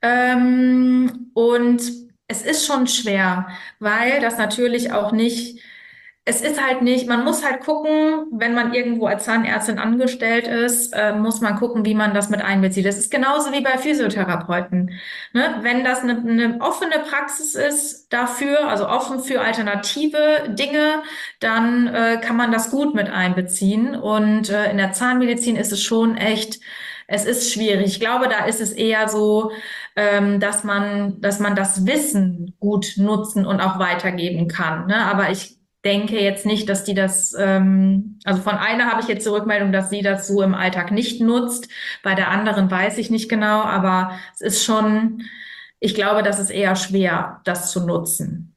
ähm, und es ist schon schwer, weil das natürlich auch nicht, es ist halt nicht, man muss halt gucken, wenn man irgendwo als Zahnärztin angestellt ist, äh, muss man gucken, wie man das mit einbezieht. Das ist genauso wie bei Physiotherapeuten. Ne? Wenn das eine, eine offene Praxis ist dafür, also offen für alternative Dinge, dann äh, kann man das gut mit einbeziehen. Und äh, in der Zahnmedizin ist es schon echt, es ist schwierig. Ich glaube, da ist es eher so, ähm, dass man, dass man das Wissen gut nutzen und auch weitergeben kann. Ne? Aber ich denke jetzt nicht, dass die das, ähm, also von einer habe ich jetzt die Rückmeldung, dass sie das so im Alltag nicht nutzt. Bei der anderen weiß ich nicht genau, aber es ist schon, ich glaube, das ist eher schwer, das zu nutzen.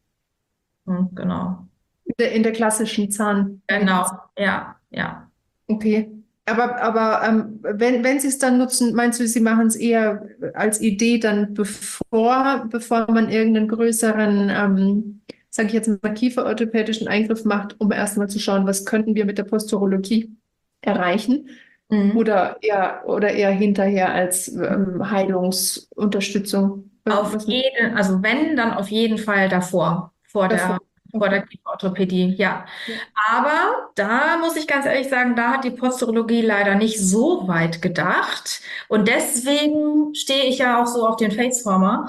Hm, genau. In der, in der klassischen Zahnmedizin. Genau, ja, ja. Okay. Aber, aber ähm, wenn, wenn Sie es dann nutzen, meinst du, Sie machen es eher als Idee dann bevor, bevor man irgendeinen größeren, ähm, sage ich jetzt mal, kieferorthopädischen Eingriff macht, um erstmal zu schauen, was könnten wir mit der Posturologie erreichen? Mhm. Oder eher, oder eher hinterher als ähm, Heilungsunterstützung? Was, Auf was jeden, also wenn, dann auf jeden Fall davor, vor davor? der, vor Okay. der Kieferorthopädie, ja. Ja. Aber da muss ich ganz ehrlich sagen, da hat die Posturologie leider nicht so weit gedacht. Und deswegen stehe ich ja auch so auf den Faceformer,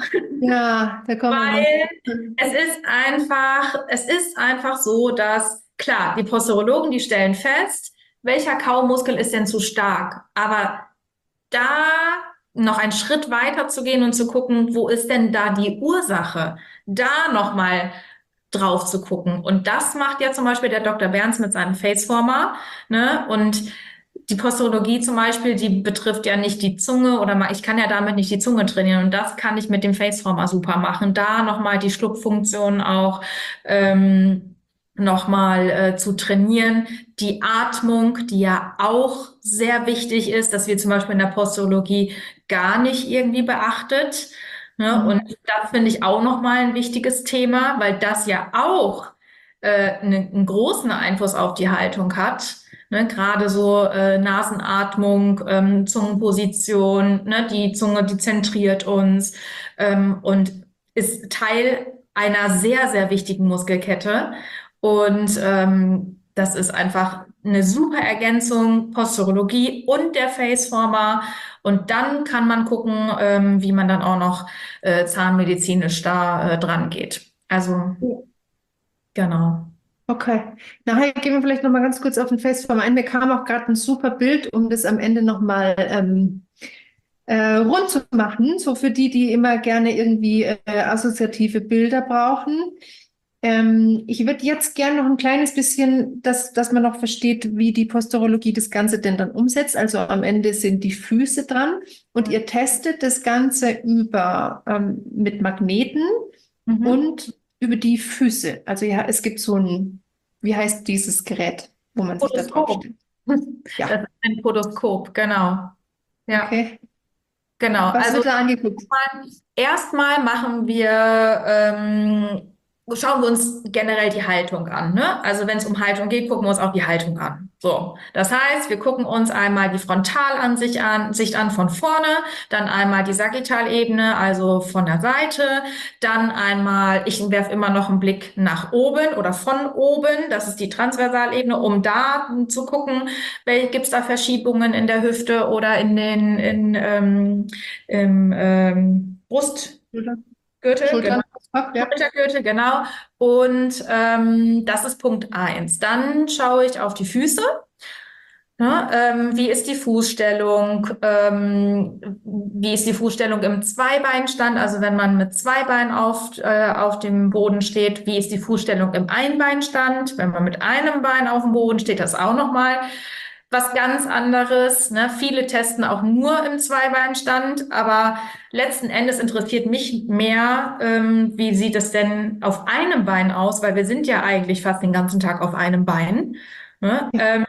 Ja, da kommen wir noch. weil es ist einfach, es ist einfach so, dass, klar, die Posturologen, die stellen fest, welcher Kaumuskel ist denn zu stark? Aber da noch einen Schritt weiter zu gehen und zu gucken, wo ist denn da die Ursache? Da nochmal drauf zu gucken. Und das macht ja zum Beispiel der Doktor Berns mit seinem Faceformer, ne? Und die Posturologie zum Beispiel, die betrifft ja nicht die Zunge oder mal, ich kann ja damit nicht die Zunge trainieren und das kann ich mit dem Faceformer super machen. Da nochmal die Schluckfunktion auch ähm, nochmal äh, zu trainieren. Die Atmung, die ja auch sehr wichtig ist, dass wir zum Beispiel in der Posturologie gar nicht irgendwie beachtet. Ne? Und Mhm. das finde ich auch nochmal ein wichtiges Thema, weil das ja auch äh, ne, einen großen Einfluss auf die Haltung hat. Ne, gerade so äh, Nasenatmung, ähm, Zungenposition, ne, die Zunge, die zentriert uns ähm, und ist Teil einer sehr, sehr wichtigen Muskelkette. Und ähm, das ist einfach eine super Ergänzung, Posturologie und der Faceformer. Und dann kann man gucken, ähm, wie man dann auch noch äh, zahnmedizinisch da äh, dran geht. Also, genau. Okay. Nachher gehen wir vielleicht noch mal ganz kurz auf den Faceform ein. Mir kam auch gerade ein super Bild, um das am Ende noch mal ähm, äh, rund zu machen. So für die, die immer gerne irgendwie äh, assoziative Bilder brauchen. Ähm, ich würde jetzt gerne noch ein kleines bisschen, dass, dass man noch versteht, wie die Posturologie das Ganze denn dann umsetzt. Also am Ende sind die Füße dran und ihr testet das Ganze über ähm, mit Magneten Mhm. und über die Füße. Also ja, es gibt so ein, wie heißt dieses Gerät, wo man sich da drauf Podoskop. stellt? Das Ja, ist ein Podoskop, genau. Ja, okay. genau. Was Also wird da angeguckt? erstmal machen wir ähm, schauen wir uns generell die Haltung an, ne? Also wenn es um Haltung geht, gucken wir uns auch die Haltung an. So, das heißt, wir gucken uns einmal die Frontalansicht an, Sicht an von vorne, dann einmal die Sagittalebene, also von der Seite, dann einmal, ich werfe immer noch einen Blick nach oben oder von oben, das ist die Transversalebene, um da zu gucken, gibt es da Verschiebungen in der Hüfte oder in den in, ähm, im ähm, Brustgürtel, genau. Schultern, ja. Schultergürtel, genau. Und ähm, das ist Punkt eins. Dann schaue ich auf die Füße. Ja, ähm, wie ist die Fußstellung? Ähm, wie ist die Fußstellung im Zweibeinstand? Also wenn man mit zwei Beinen auf, äh, auf dem Boden steht, wie ist die Fußstellung im Einbeinstand? Wenn man mit einem Bein auf dem Boden steht, das auch nochmal was ganz anderes. Ne? Viele testen auch nur im Zweibeinstand, aber letzten Endes interessiert mich mehr, ähm, wie sieht es denn auf einem Bein aus? Weil wir sind ja eigentlich fast den ganzen Tag auf einem Bein. Ne? Ähm,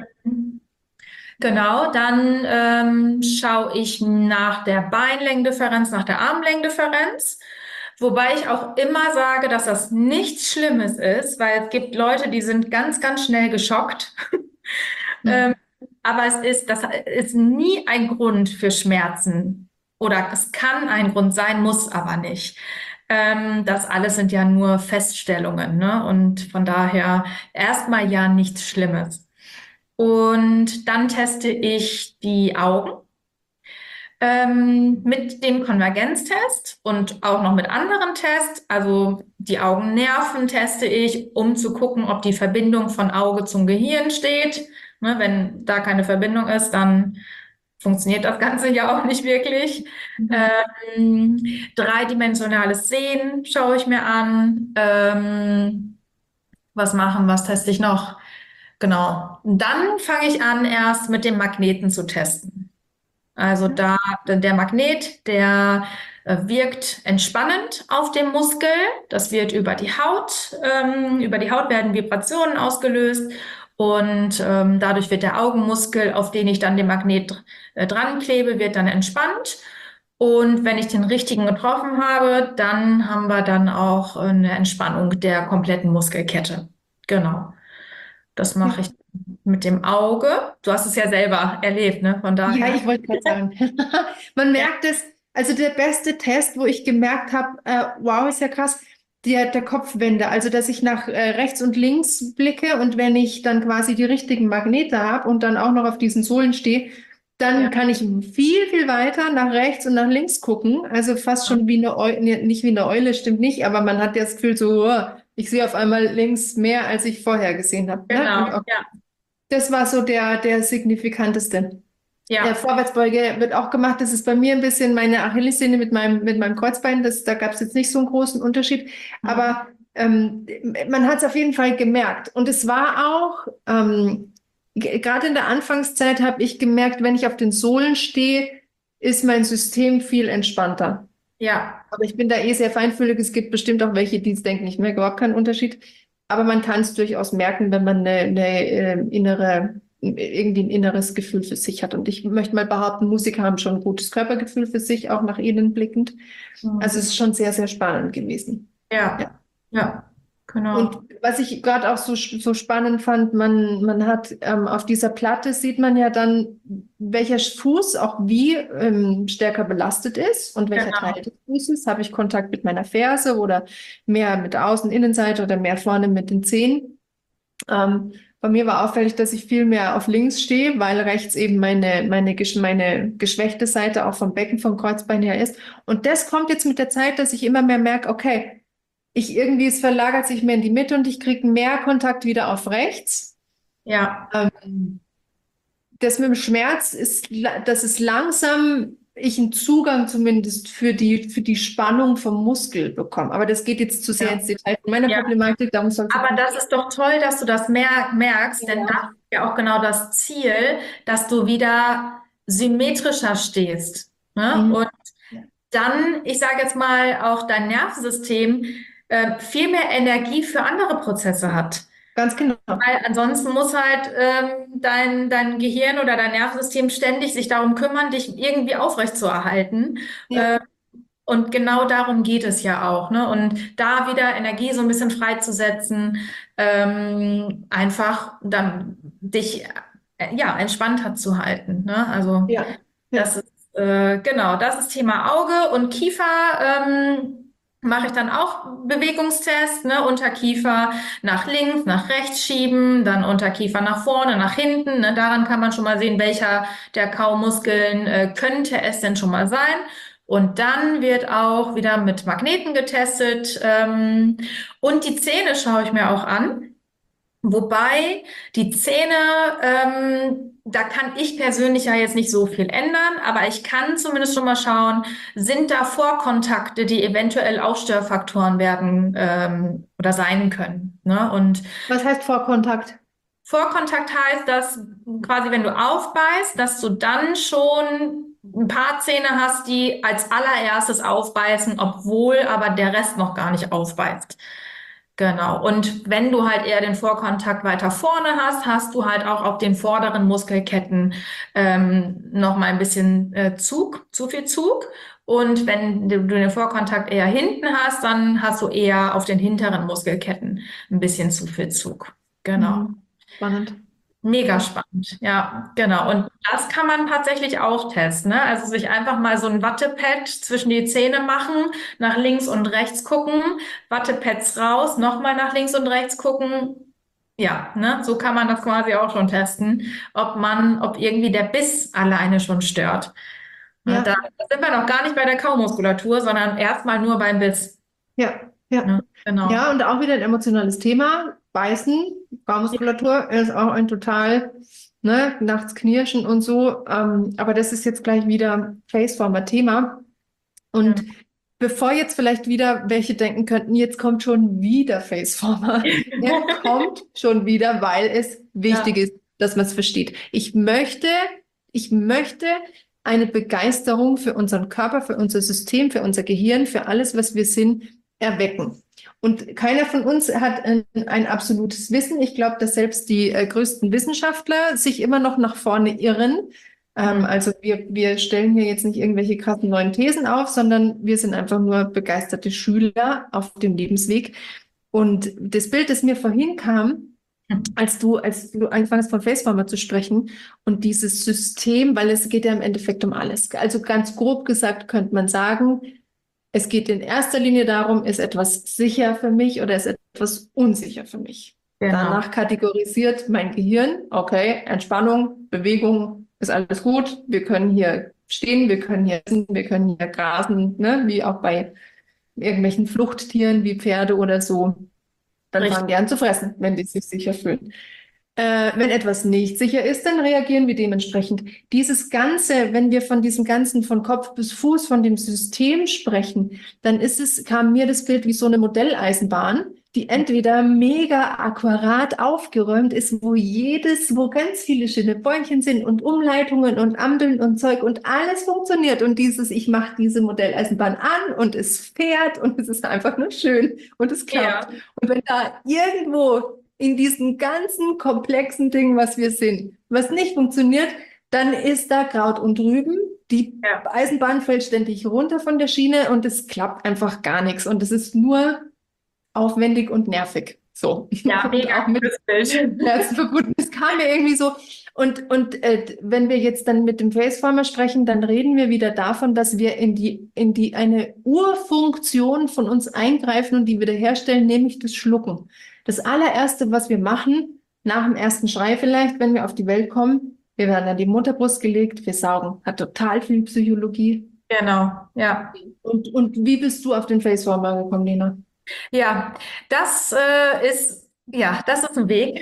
Genau, dann ähm, schaue ich nach der Beinlängendifferenz, nach der Armlängendifferenz, wobei ich auch immer sage, dass das nichts Schlimmes ist, weil es gibt Leute, die sind ganz, ganz schnell geschockt. ähm, aber es ist, das ist nie ein Grund für Schmerzen oder es kann ein Grund sein, muss aber nicht. Ähm, das alles sind ja nur Feststellungen, ne? Und von daher erstmal ja nichts Schlimmes. Und dann teste ich die Augen ähm, mit dem Konvergenztest und auch noch mit anderen Tests. Also die Augennerven teste ich, um zu gucken, ob die Verbindung von Auge zum Gehirn steht. Ne, wenn da keine Verbindung ist, dann funktioniert das Ganze ja auch nicht wirklich. Mhm. Ähm, dreidimensionales Sehen schaue ich mir an. Ähm, was machen, was teste ich noch? Genau. Und dann fange ich an, erst mit dem Magneten zu testen. Also da, der Magnet, der äh, wirkt entspannend auf dem Muskel. Das wird über die Haut, ähm, über die Haut werden Vibrationen ausgelöst und ähm, dadurch wird der Augenmuskel, auf den ich dann den Magnet äh, dran klebe, wird dann entspannt. Und wenn ich den richtigen getroffen habe, dann haben wir dann auch eine Entspannung der kompletten Muskelkette. Genau. Das mache ich mit dem Auge. Du hast es ja selber erlebt, ne? Von daher. Ja, ich wollte gerade sagen. Man merkt es, also der beste Test, wo ich gemerkt habe, äh, wow, ist ja krass, der, der Kopfwende. Also, dass ich nach äh, rechts und links blicke und wenn ich dann quasi die richtigen Magnete habe und dann auch noch auf diesen Sohlen stehe, dann ja. kann ich viel, viel weiter nach rechts und nach links gucken. Also fast schon wie eine Eule, nicht wie eine Eule, stimmt nicht, aber man hat ja das Gefühl so, oh, ich sehe auf einmal links mehr, als ich vorher gesehen habe. Genau, ne? Auch, ja. Das war so der, der signifikanteste. Ja. Der Vorwärtsbeuge wird auch gemacht. Das ist bei mir ein bisschen meine Achillessehne mit meinem, mit meinem Kreuzbein. Das, da gab es jetzt nicht so einen großen Unterschied. Mhm. Aber ähm, man hat es auf jeden Fall gemerkt. Und es war auch, ähm, gerade in der Anfangszeit habe ich gemerkt, wenn ich auf den Sohlen stehe, ist mein System viel entspannter. Ja. Aber ich bin da eh sehr feinfühlig. Es gibt bestimmt auch welche, die denken, ich merke überhaupt keinen Unterschied. Aber man kann es durchaus merken, wenn man eine, eine äh, innere, irgendwie ein inneres Gefühl für sich hat. Und ich möchte mal behaupten, Musiker haben schon ein gutes Körpergefühl für sich, auch nach innen blickend. Mhm. Also es ist schon sehr, sehr spannend gewesen. Ja, ja, ja. Genau. Und was ich gerade auch so, so spannend fand, man, man hat ähm, auf dieser Platte sieht man ja dann, welcher Fuß auch wie ähm, stärker belastet ist und welcher genau. Teil des Fußes. Habe ich Kontakt mit meiner Ferse oder mehr mit der Außen-, Innenseite oder mehr vorne mit den Zehen. Ähm, bei mir war auffällig, dass ich viel mehr auf links stehe, weil rechts eben meine, meine, meine geschwächte Seite auch vom Becken, vom Kreuzbein her ist. Und das kommt jetzt mit der Zeit, dass ich immer mehr merke, okay, ich irgendwie, es verlagert sich mehr in die Mitte und ich kriege mehr Kontakt wieder auf rechts. Ja. Ähm, das mit dem Schmerz ist, das ist langsam, ich einen Zugang zumindest für die, für die Spannung vom Muskel bekomme. Aber das geht jetzt zu sehr ja. ins Detail von meiner ja. Problematik. Darum soll Aber das ist doch toll, dass du das mer merkst, ja. denn das ist ja auch genau das Ziel, dass du wieder symmetrischer stehst. Ne? Mhm. Und dann, ich sage jetzt mal, auch dein Nervensystem äh, viel mehr Energie für andere Prozesse hat. Ganz genau. Weil ansonsten muss halt ähm, dein, dein Gehirn oder dein Nervensystem ständig sich darum kümmern, dich irgendwie aufrechtzuerhalten. Ja. Äh, Und genau darum geht es ja auch, ne? Und da wieder Energie so ein bisschen freizusetzen, ähm, einfach dann dich äh, ja entspannter zu halten, ne? Also Ja, das ja. ist äh, genau, das ist Thema Auge und Kiefer. Ähm, mache ich dann auch Bewegungstest, ne? Unterkiefer nach links, nach rechts schieben, dann Unterkiefer nach vorne, nach hinten. Ne? Daran kann man schon mal sehen, welcher der Kaumuskeln äh, könnte es denn schon mal sein. Und dann wird auch wieder mit Magneten getestet. Ähm, und die Zähne schaue ich mir auch an. Wobei die Zähne, ähm, da kann ich persönlich ja jetzt nicht so viel ändern, aber ich kann zumindest schon mal schauen, sind da Vorkontakte, die eventuell auch Störfaktoren werden ähm, oder sein können. Ne? Und Was heißt Vorkontakt? Vorkontakt heißt, dass quasi, wenn du aufbeißt, dass du dann schon ein paar Zähne hast, die als allererstes aufbeißen, obwohl aber der Rest noch gar nicht aufbeißt. Genau. Und wenn du halt eher den Vorkontakt weiter vorne hast, hast du halt auch auf den vorderen Muskelketten ähm, noch mal ein bisschen äh, Zug, zu viel Zug. Und wenn du den Vorkontakt eher hinten hast, dann hast du eher auf den hinteren Muskelketten ein bisschen zu viel Zug. Genau. Mhm. Spannend. Mega Ja. spannend, ja, genau. Und das kann man tatsächlich auch testen, ne? Also sich einfach mal so ein Wattepad zwischen die Zähne machen, nach links und rechts gucken, Wattepads raus, nochmal nach links und rechts gucken. Ja, ne? So kann man das quasi auch schon testen, ob man, ob irgendwie der Biss alleine schon stört. Ne? Da, Ja, da sind wir noch gar nicht bei der Kaumuskulatur, sondern erstmal nur beim Biss. ja, ja. Ne? Genau. Ja, und auch wieder ein emotionales Thema. Beißen, Bauchmuskulatur ist auch ein total, ne, nachts knirschen und so. Ähm, aber das ist jetzt gleich wieder Faceformer-Thema. Ja, Und bevor jetzt vielleicht wieder welche denken könnten, jetzt kommt schon wieder Faceformer. Er kommt schon wieder, weil es wichtig ja, ist, dass man es versteht. Ich möchte, ich möchte eine Begeisterung für unseren Körper, für unser System, für unser Gehirn, für alles, was wir sind, erwecken. Und keiner von uns hat ein, ein absolutes Wissen. Ich glaube, dass selbst die äh, größten Wissenschaftler sich immer noch nach vorne irren. Ähm, hm, also wir, wir stellen hier jetzt nicht irgendwelche krassen neuen Thesen auf, sondern wir sind einfach nur begeisterte Schüler auf dem Lebensweg. Und das Bild, das mir vorhin kam, als du, als du angefangen hast, von Faceformer zu sprechen und dieses System, weil es geht ja im Endeffekt um alles. Also ganz grob gesagt könnte man sagen, es geht in erster Linie darum, ist etwas sicher für mich oder ist etwas unsicher für mich. genau. Danach kategorisiert mein Gehirn, okay, Entspannung, Bewegung, ist alles gut. Wir können hier stehen, wir können hier essen, wir können hier grasen, ne? Wie auch bei irgendwelchen Fluchttieren wie Pferde oder so. Dann Richtig. fangen die an zu fressen, wenn die sich sicher fühlen. Äh, wenn etwas nicht sicher ist, dann reagieren wir dementsprechend. Dieses Ganze, wenn wir von diesem Ganzen von Kopf bis Fuß, von dem System sprechen, dann ist es, kam mir das Bild wie so eine Modelleisenbahn, die entweder mega akkurat aufgeräumt ist, wo jedes, wo ganz viele schöne Bäumchen sind und Umleitungen und Ampeln und Zeug und alles funktioniert. Und dieses, ich mache diese Modelleisenbahn an und es fährt und es ist einfach nur schön und es klappt. Ja, Und wenn da irgendwo in diesen ganzen komplexen Dingen, was wir sind, was nicht funktioniert, dann ist da Kraut und Rüben. Die ja. Eisenbahn fällt ständig runter von der Schiene und es klappt einfach gar nichts. Und es ist nur aufwendig und nervig. So. Ja, Und mega auch mit cooles Bild. Schmerzen verbunden. Es kam mir irgendwie so. Und, und äh, wenn wir jetzt dann mit dem Faceformer sprechen, dann reden wir wieder davon, dass wir in die, in die eine Urfunktion von uns eingreifen und die wiederherstellen, nämlich das Schlucken. Das allererste, was wir machen, nach dem ersten Schrei vielleicht, wenn wir auf die Welt kommen, wir werden an die Mutterbrust gelegt, wir saugen. Hat total viel Psychologie. Genau, ja. Und, und wie bist du auf den Faceformer gekommen, Lena? Ja, das äh, ist, ja, das ist ein Weg.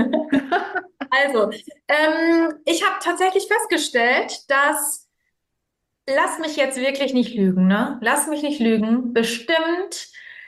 Also, ähm, ich habe tatsächlich festgestellt, dass, lass mich jetzt wirklich nicht lügen, ne? Lass mich nicht lügen, bestimmt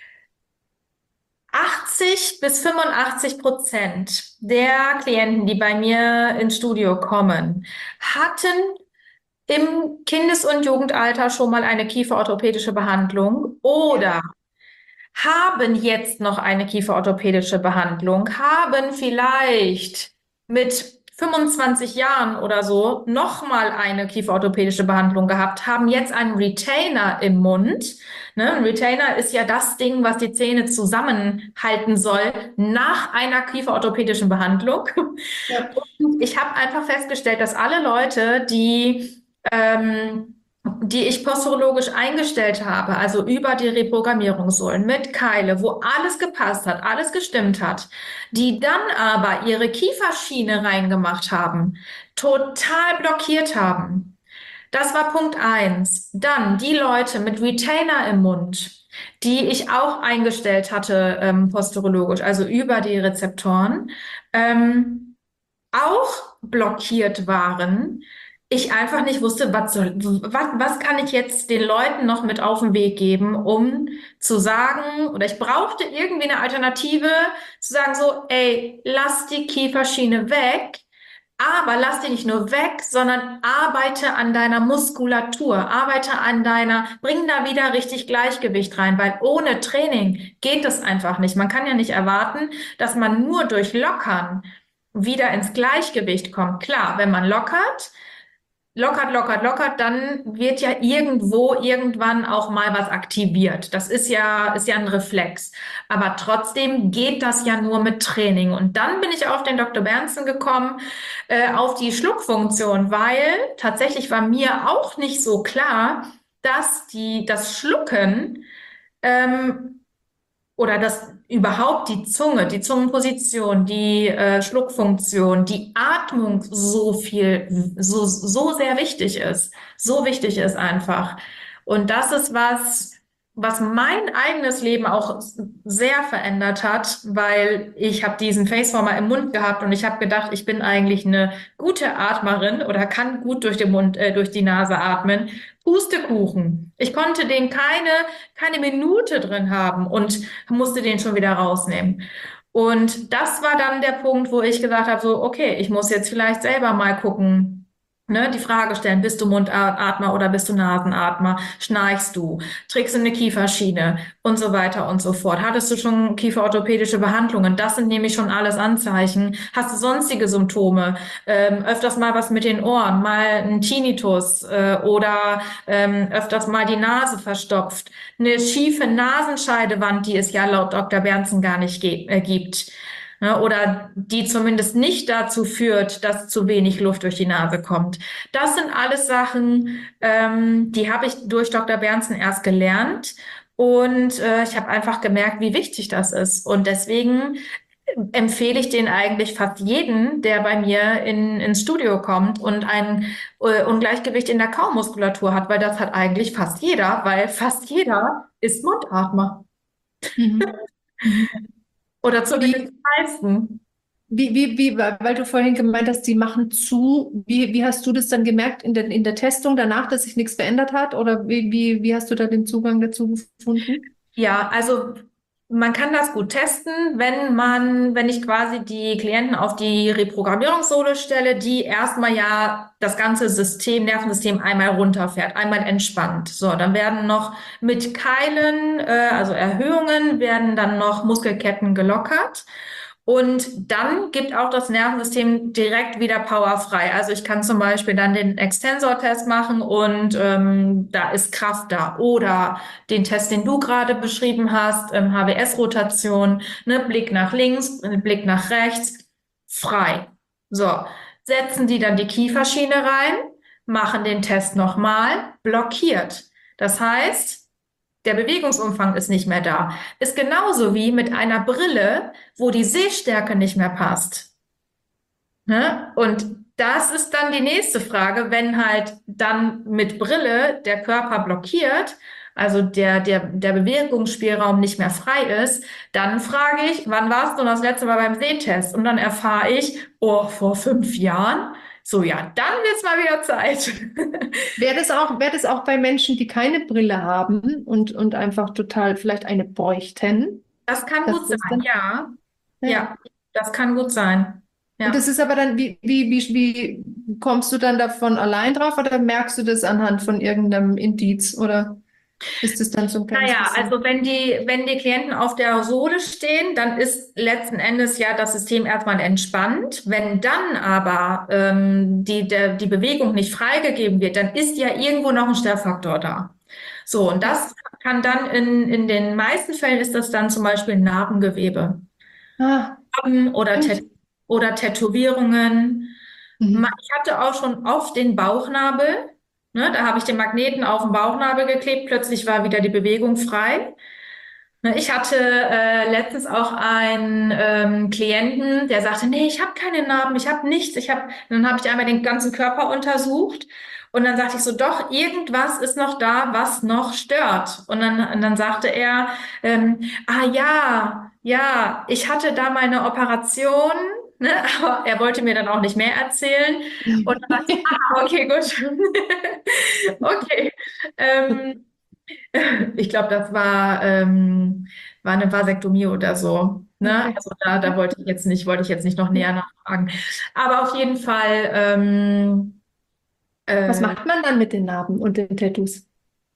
achtzig bis fünfundachtzig Prozent der Klienten, die bei mir ins Studio kommen, hatten im Kindes- und Jugendalter schon mal eine kieferorthopädische Behandlung Ja. oder haben jetzt noch eine kieferorthopädische Behandlung, haben vielleicht mit fünfundzwanzig Jahren oder so nochmal eine kieferorthopädische Behandlung gehabt, haben jetzt einen Retainer im Mund. Ne? Ein Retainer ist ja das Ding, was die Zähne zusammenhalten soll nach einer kieferorthopädischen Behandlung. Ja. Und ich habe einfach festgestellt, dass alle Leute, die ähm, die ich posturologisch eingestellt habe, also über die Reprogrammierungssohlen mit Keile, wo alles gepasst hat, alles gestimmt hat, die dann aber ihre Kieferschiene reingemacht haben, total blockiert haben. Das war Punkt eins. Dann die Leute mit Retainer im Mund, die ich auch eingestellt hatte, ähm, posturologisch, also über die Rezeptoren, ähm, auch blockiert waren. Ich einfach nicht wusste, was soll, was, was kann ich jetzt den Leuten noch mit auf den Weg geben, um zu sagen, oder ich brauchte irgendwie eine Alternative, zu sagen so, ey, lass die Kieferschiene weg, aber lass die nicht nur weg, sondern arbeite an deiner Muskulatur, arbeite an deiner, bring da wieder richtig Gleichgewicht rein, weil ohne Training geht es einfach nicht. Man kann ja nicht erwarten, dass man nur durch Lockern wieder ins Gleichgewicht kommt. Klar, wenn man lockert, lockert, lockert, lockert, dann wird ja irgendwo irgendwann auch mal was aktiviert. Das ist ja, ist ja ein Reflex. Aber trotzdem geht das ja nur mit Training. Und dann bin ich auf den Doktor Berntsen gekommen, äh, auf die Schluckfunktion, weil tatsächlich war mir auch nicht so klar, dass die, das Schlucken, ähm, oder dass überhaupt die Zunge, die Zungenposition, die äh, Schluckfunktion, die Atmung so viel, so, so sehr wichtig ist. So wichtig ist einfach. Und das ist was, was mein eigenes Leben auch sehr verändert hat, weil ich habe diesen Faceformer im Mund gehabt und ich habe gedacht, ich bin eigentlich eine gute Atmerin oder kann gut durch den Mund, äh, durch die Nase atmen. Pustekuchen. Ich konnte den keine, keine Minute drin haben und musste den schon wieder rausnehmen. Und das war dann der Punkt, wo ich gesagt habe, so, okay, ich muss jetzt vielleicht selber mal gucken, ne, die Frage stellen, bist du Mundatmer oder bist du Nasenatmer? Schnarchst du? Trägst du eine Kieferschiene? Und so weiter und so fort. Hattest du schon kieferorthopädische Behandlungen? Das sind nämlich schon alles Anzeichen. Hast du sonstige Symptome? Ähm, öfters mal was mit den Ohren, mal ein Tinnitus äh, oder ähm, öfters mal die Nase verstopft. Eine schiefe Nasenscheidewand, die es ja laut Doktor Berntsen gar nicht ge- äh, gibt. Ne, oder die zumindest nicht dazu führt, dass zu wenig Luft durch die Nase kommt. Das sind alles Sachen, ähm, die habe ich durch Doktor Berntsen erst gelernt und äh, ich habe einfach gemerkt, wie wichtig das ist. Und deswegen empfehle ich den eigentlich fast jeden, der bei mir in, ins Studio kommt und ein äh, Ungleichgewicht in der Kaumuskulatur hat, weil das hat eigentlich fast jeder, weil fast jeder ist Mundatmer. Mhm. Mhm. Oder zumindest Wie, die meisten. wie, wie, wie, weil du vorhin gemeint hast, die machen zu. Wie, wie hast du das dann gemerkt in der, in der Testung danach, dass sich nichts verändert hat? Oder wie, wie, wie hast du da den Zugang dazu gefunden? Ja, also man kann das gut testen, wenn man, wenn ich quasi die Klienten auf die Reprogrammierungssohle stelle, die erstmal ja das ganze System, Nervensystem einmal runterfährt, einmal entspannt. So, dann werden noch mit Keilen, äh, also Erhöhungen, werden dann noch Muskelketten gelockert. Und dann gibt auch das Nervensystem direkt wieder powerfrei. Also ich kann zum Beispiel dann den Extensor-Test machen und ähm, da ist Kraft da. Oder den Test, den du gerade beschrieben hast, ähm, H W S-Rotation, ne, Blick nach links, Blick nach rechts, frei. So, setzen die dann die Kieferschiene rein, machen den Test nochmal, blockiert. Das heißt, der Bewegungsumfang ist nicht mehr da. Ist genauso wie mit einer Brille, wo die Sehstärke nicht mehr passt. Ne? Und das ist dann die nächste Frage, wenn halt dann mit Brille der Körper blockiert, also der, der, der Bewegungsspielraum nicht mehr frei ist, dann frage ich, wann warst du das letzte Mal beim Sehtest? Und dann erfahre ich, oh, vor fünf Jahren. So, ja, dann wird's mal wieder Zeit. Wäre das auch, wäre das auch bei Menschen, die keine Brille haben und, und einfach total vielleicht eine bräuchten? Das kann Dass gut das sein, dann, ja. ja. Ja, das kann gut sein. Und das Ja. ist aber dann, wie, wie, wie, wie kommst du dann davon allein drauf oder merkst du das anhand von irgendeinem Indiz oder? Ist es dann so ein kleines Naja, bisschen? also wenn die, wenn die Klienten auf der Sohle stehen, dann ist letzten Endes ja das System erstmal entspannt. Wenn dann aber ähm, die, der, die Bewegung nicht freigegeben wird, dann ist ja irgendwo noch ein Störfaktor da. So, und Ja. das kann dann in, in den meisten Fällen ist das dann zum Beispiel Narbengewebe. Ah, Narben oder, stimmt. Tät oder Tätowierungen. Ma- Mhm. Ich hatte auch schon oft den Bauchnabel. Ne, da habe ich den Magneten auf den Bauchnabel geklebt. Plötzlich war wieder die Bewegung frei. Ne, ich hatte äh, letztens auch einen ähm, Klienten, der sagte, nee, ich habe keine Narben, ich habe nichts. Ich habe, dann habe ich einmal den ganzen Körper untersucht und dann sagte ich so, doch, irgendwas ist noch da, was noch stört. Und dann, und dann sagte er, ähm, ah ja, ja, ich hatte da mal eine Operation, ne, aber er wollte mir dann auch nicht mehr erzählen. Und dann dachte ich, ah, okay, gut. Okay. Ähm, ich glaube, das war, ähm, war eine Vasektomie oder so. Ne? Okay. Also da, da wollte ich jetzt nicht, wollte ich jetzt nicht noch näher nachfragen. Aber auf jeden Fall, ähm, Was äh, macht man dann mit den Narben und den Tattoos?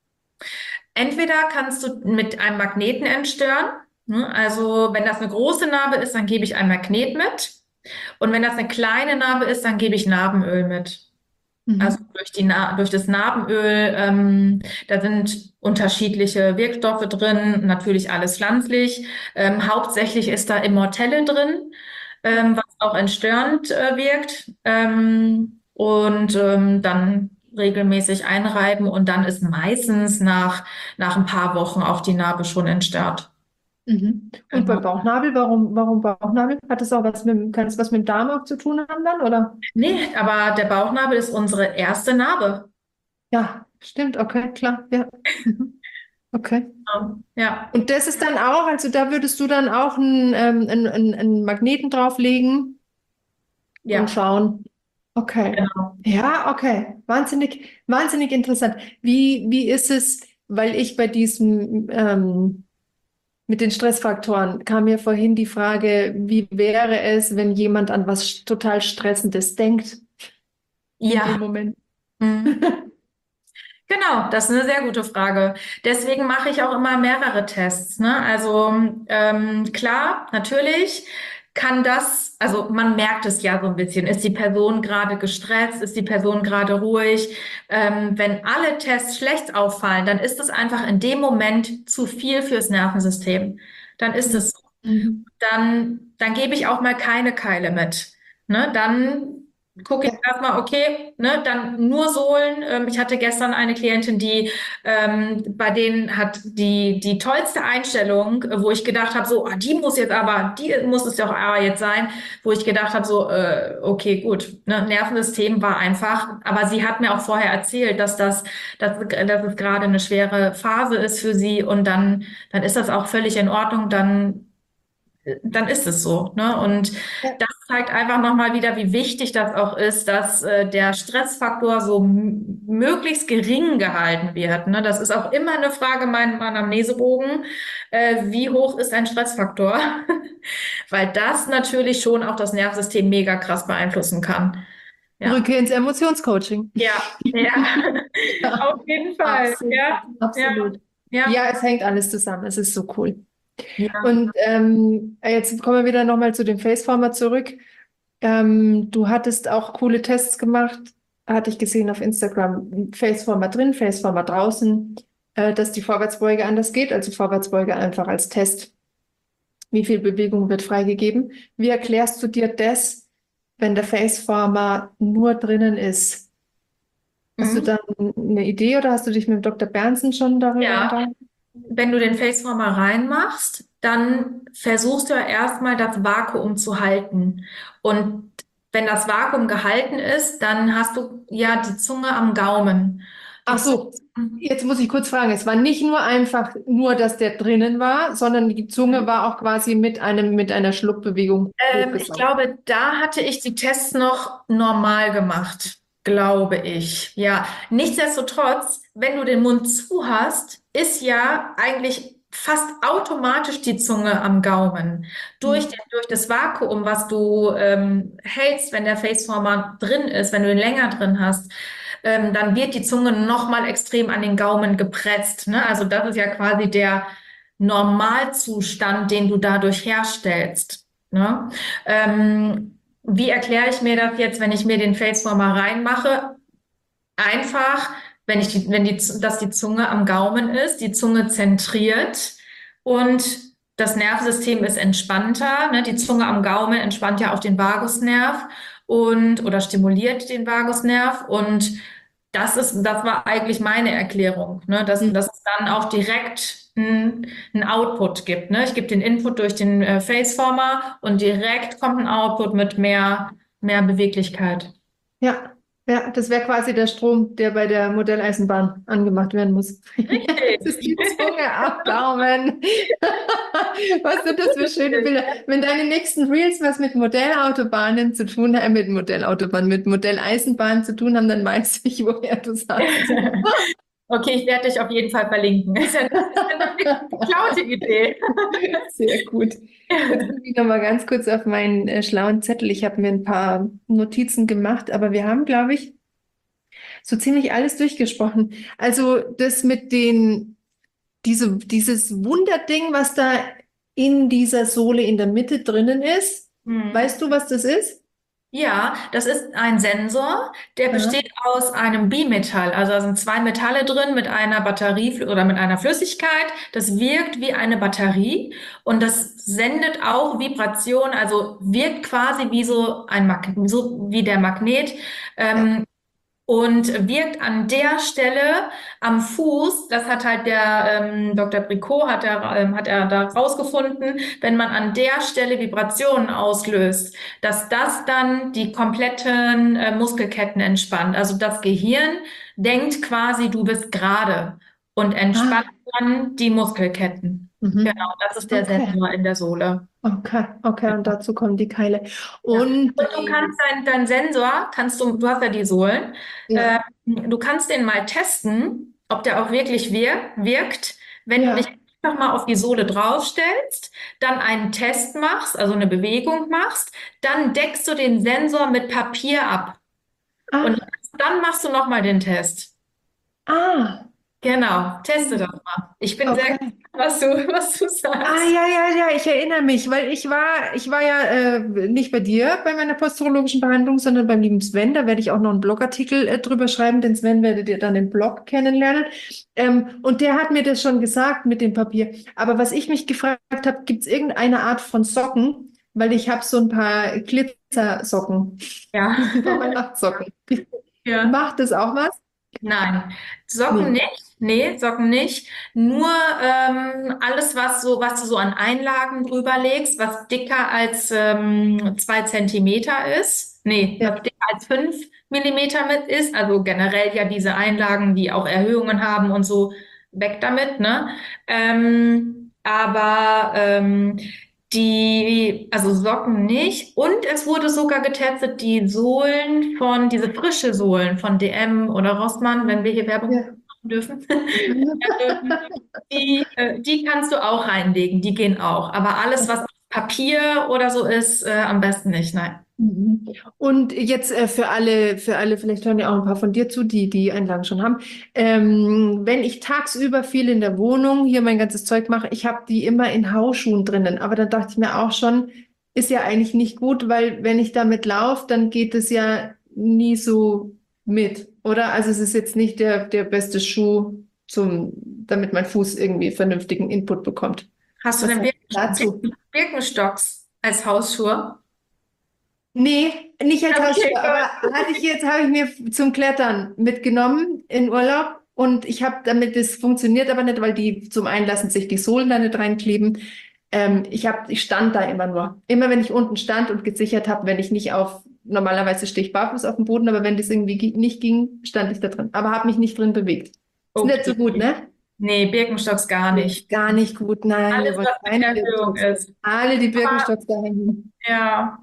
entweder kannst du mit einem Magneten entstören. Ne? Also wenn das eine große Narbe ist, dann gebe ich ein Magnet mit. Und wenn das eine kleine Narbe ist, dann gebe ich Narbenöl mit. Also Mhm. durch die Na durch das Narbenöl, ähm, da sind unterschiedliche Wirkstoffe drin, natürlich alles pflanzlich. Ähm, hauptsächlich ist da Immortelle drin, Ja. ähm, was auch entstörend äh, wirkt. Ähm, und ähm, dann regelmäßig einreiben und dann ist meistens nach, nach ein paar Wochen auch die Narbe schon entstört. Mhm. Und beim Genau. Bauchnabel, warum, warum Bauchnabel? Hat es auch was mit, dem- kann es was mit dem Darm auch zu tun haben dann, oder? Nee, aber der Bauchnabel ist unsere erste Narbe. Ja, stimmt, okay, klar, ja. Mhm. Okay. Ja, Und das ist dann auch, also da würdest du dann auch einen, ähm, einen, einen einen Magneten drauflegen und ja, schauen. Okay. genau. Ja, okay. Wahnsinnig, wahnsinnig interessant. Wie, wie ist es, weil ich bei diesem, ähm, mit den Stressfaktoren kam mir vorhin die Frage, wie wäre es, wenn jemand an was total Stressendes denkt in dem Ja. Moment? Mhm. Genau, das ist eine sehr gute Frage. Deswegen mache ich auch immer mehrere Tests, ne? Also ähm, klar, natürlich kann das, also man merkt es ja so ein bisschen. Ist die Person gerade gestresst? Ist die Person gerade ruhig? Ähm, wenn alle Tests schlecht auffallen, dann ist es einfach in dem Moment zu viel fürs Nervensystem. Dann ist es so. Mhm. Dann, dann gebe ich auch mal keine Keile mit. Ne? Dann gucke ich Okay. erstmal, okay, ne, dann nur Sohlen. Ähm, ich hatte gestern eine Klientin, die ähm, bei denen hat die die tollste Einstellung, äh, wo ich gedacht habe, so, ah, die muss jetzt aber, die muss es doch aber jetzt sein, wo ich gedacht habe, so, äh, okay, gut, ne, Nervensystem war einfach, aber sie hat mir auch vorher erzählt, dass das, dass, dass es gerade eine schwere Phase ist für sie und dann, dann ist das auch völlig in Ordnung, dann dann ist es so, ne? Und Ja. das zeigt einfach nochmal wieder, wie wichtig das auch ist, dass äh, der Stressfaktor so m- möglichst gering gehalten wird, ne? Das ist auch immer eine Frage in meinem Anamnesebogen. Äh, wie hoch ist ein Stressfaktor? Weil das natürlich schon auch das Nervensystem mega krass beeinflussen kann. Ja. Rückkehr ins Emotionscoaching. Ja, ja, Ja, auf jeden Fall. absolut, Ja, ja, absolut. ja, Ja, es hängt alles zusammen. Es ist so cool. ja. Und ähm, jetzt kommen wir wieder nochmal zu dem Faceformer zurück. Ähm, du hattest auch coole Tests gemacht, hatte ich gesehen auf Instagram. Faceformer drin, Faceformer draußen, äh, dass die Vorwärtsbeuge anders geht, also Vorwärtsbeuge einfach als Test. Wie viel Bewegung wird freigegeben? Wie erklärst du dir das, wenn der Faceformer nur drinnen ist? Hast du Mhm. da eine Idee oder hast du dich mit Doktor Bernsen schon darüber Ja. unterhalten? Wenn du den Faceformer reinmachst, dann versuchst du ja erstmal das Vakuum zu halten. Und wenn das Vakuum gehalten ist, dann hast du ja die Zunge am Gaumen. Ach Die Zunge, so, jetzt muss ich kurz fragen. Es war nicht nur einfach nur, dass der drinnen war, sondern die Zunge war auch quasi mit einem, mit einer Schluckbewegung ähm, ich hochgesaugt. glaube, da hatte ich die Tests noch normal gemacht, glaube ich. Ja, nichtsdestotrotz, wenn du den Mund zu hast, ist ja eigentlich fast automatisch die Zunge am Gaumen. Durch, Mhm. den, durch das Vakuum, was du ähm, hältst, wenn der Faceformer drin ist, wenn du ihn länger drin hast, ähm, dann wird die Zunge nochmal extrem an den Gaumen gepresst, ne? Also das ist ja quasi der Normalzustand, den du dadurch herstellst, ne? Ähm, wie erkläre ich mir das jetzt, wenn ich mir den Faceformer reinmache? Einfach, wenn ich die, wenn die, dass die Zunge am Gaumen ist, die Zunge zentriert und das Nervensystem ist entspannter, ne? Die Zunge am Gaumen entspannt ja auch den Vagusnerv und oder stimuliert den Vagusnerv und das ist, das war eigentlich meine Erklärung, ne? Dass, Mhm. dass es dann auch direkt ein, ein Output gibt, ne? Ich gebe den Input durch den äh, Faceformer und direkt kommt ein Output mit mehr, mehr Beweglichkeit. Ja, ja, das wäre quasi der Strom, der bei der Modelleisenbahn angemacht werden muss. Das ist die Richtig. Zunge am Gaumen. Was sind das für schöne Bilder? Wenn deine nächsten Reels was mit Modellautobahnen zu tun haben, mit Modellautobahnen, mit Modelleisenbahnen zu tun haben, dann weiß ich, woher du es hast. Okay, ich werde dich auf jeden Fall verlinken. Das ist ja eine geklaute Idee. Sehr gut. Jetzt gucke ich noch mal ganz kurz auf meinen äh, schlauen Zettel. Ich habe mir ein paar Notizen gemacht, aber wir haben, glaube ich, so ziemlich alles durchgesprochen. Also das mit den, diese, dieses Wunderding, was da in dieser Sohle in der Mitte drinnen ist. Hm. Weißt du, was das ist? Ja, das ist ein Sensor, der Ja. besteht aus einem Bimetall. Also da sind zwei Metalle drin mit einer Batterie oder mit einer Flüssigkeit. Das wirkt wie eine Batterie und das sendet auch Vibration, also wirkt quasi wie so ein Mag so wie der Magnet. Ähm, Und wirkt an der Stelle am Fuß, das hat halt der ähm, Doktor Bricot, hat er, ähm, hat er da rausgefunden, wenn man an der Stelle Vibrationen auslöst, dass das dann die kompletten äh, Muskelketten entspannt. Also das Gehirn denkt quasi, du bist gerade und entspannt Ah, dann die Muskelketten. mhm. Genau, das ist der Okay. Sensor in der Sohle. Okay, okay, und dazu kommen die Keile. Ja. Und Und du die, kannst dein, dein Sensor, kannst du, du hast ja die Sohlen, ja, ähm, du kannst den mal testen, ob der auch wirklich wir wirkt, wenn du ja, dich einfach mal auf die Sohle draufstellst, dann einen Test machst, also eine Bewegung machst, dann deckst du den Sensor mit Papier ab und ah, dann machst du nochmal den Test. ah, Genau, teste das mal. Ich bin sehr okay. gespannt, was du, was du Ah, sagst. ja, ja, ja, ich erinnere mich, weil ich war, ich war ja äh, nicht bei dir bei meiner posturologischen Behandlung, sondern beim lieben Sven. Da werde ich auch noch einen Blogartikel äh, drüber schreiben, denn Sven werdet ihr dann im Blog kennenlernen. Ähm, und der hat mir das schon gesagt mit dem Papier. Aber was ich mich gefragt habe, gibt es irgendeine Art von Socken? Weil ich habe so ein paar Glitzersocken, Ja. ein paar Weihnachtssocken. Ja. Macht das auch was? Nein, Socken Nee. nicht. Nee, Socken nicht. Nur ähm, alles, was so, was du so an Einlagen drüber legst, was dicker als ähm, zwei Zentimeter ist. Nee, Ja. was dicker als fünf Millimeter mit ist. Also generell ja diese Einlagen, die auch Erhöhungen haben und so, weg damit, ne? Ähm, aber ähm, die, also Socken nicht. Und es wurde sogar getestet, die Sohlen von, diese frische Sohlen von D M oder Rossmann, wenn wir hier Werbung Ja. machen dürfen. Ähm, Die, äh, die kannst du auch reinlegen, die gehen auch. Aber alles, was Papier oder so ist, äh, am besten nicht, nein. Mhm. Und jetzt äh, für alle, für alle, vielleicht hören ja auch ein paar von dir zu, die die Einlagen schon haben. Ähm, wenn ich tagsüber viel in der Wohnung hier mein ganzes Zeug mache, ich habe die immer in Hausschuhen drinnen. Aber dann dachte ich mir auch schon, ist ja eigentlich nicht gut, weil wenn ich damit laufe, dann geht es ja nie so mit, oder? Also es ist jetzt nicht der, der beste Schuh zum, damit mein Fuß irgendwie vernünftigen Input bekommt. Hast du Was denn sagst du Birken, dazu? Birken, Birkenstocks als Hausschuhe? Nee, nicht als Okay, Hausschuhe, aber hatte ich jetzt, habe ich mir zum Klettern mitgenommen in Urlaub und ich habe damit, das funktioniert aber nicht, weil die zum einen lassen sich die Sohlen da nicht reinkleben. Ähm, ich habe, ich stand da immer nur. Immer wenn ich unten stand und gesichert habe, wenn ich nicht auf, normalerweise stehe ich barfuß auf dem Boden, aber wenn das irgendwie gi- nicht ging, stand ich da drin. Aber habe mich nicht drin bewegt. Ist nicht so okay. gut, ne? Nee, Birkenstocks gar Nee, nicht. gar nicht gut. Nein, wir Alles, wollen was mit keine Erhöhung Birkenstocks. ist. Alle die Aber Birkenstocks da hängen. ja.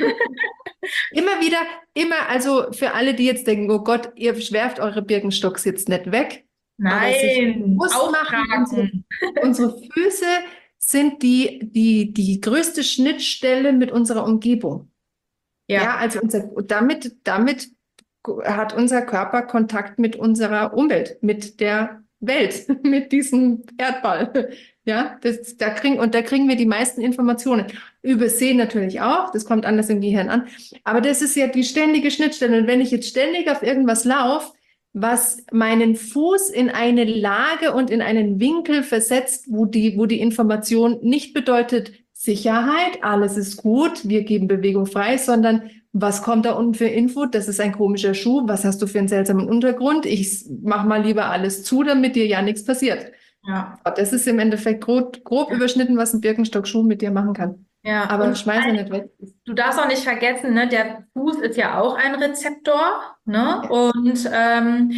Immer wieder, immer, also für alle, die jetzt denken, oh Gott, ihr werft eure Birkenstocks jetzt nicht weg, aber sich Nein, bewusst machen, unsere, auftragen. unsere Füße sind die, die, die größte Schnittstelle mit unserer Umgebung. Ja, Ja, also unser, damit, damit hat unser Körper Kontakt mit unserer Umwelt, mit der Welt, mit diesem Erdball. Ja, das, da kriegen, und da kriegen wir die meisten Informationen. Über Sehen natürlich auch, das kommt anders im Gehirn an. Aber das ist ja die ständige Schnittstelle. Und wenn ich jetzt ständig auf irgendwas laufe, was meinen Fuß in eine Lage und in einen Winkel versetzt, wo die, wo die Information nicht bedeutet Sicherheit, alles ist gut, wir geben Bewegung frei, sondern was kommt da unten für Info? Das ist ein komischer Schuh. Was hast du für einen seltsamen Untergrund? Ich mach mal lieber alles zu, damit dir ja nichts passiert. Ja. Das ist im Endeffekt grob, grob überschnitten, was ein Birkenstock-Schuh mit dir machen kann. Ja, Aber und schmeiß ihn nicht weg. du darfst auch nicht vergessen, ne, der Fuß ist ja auch ein Rezeptor, ne? Und ähm,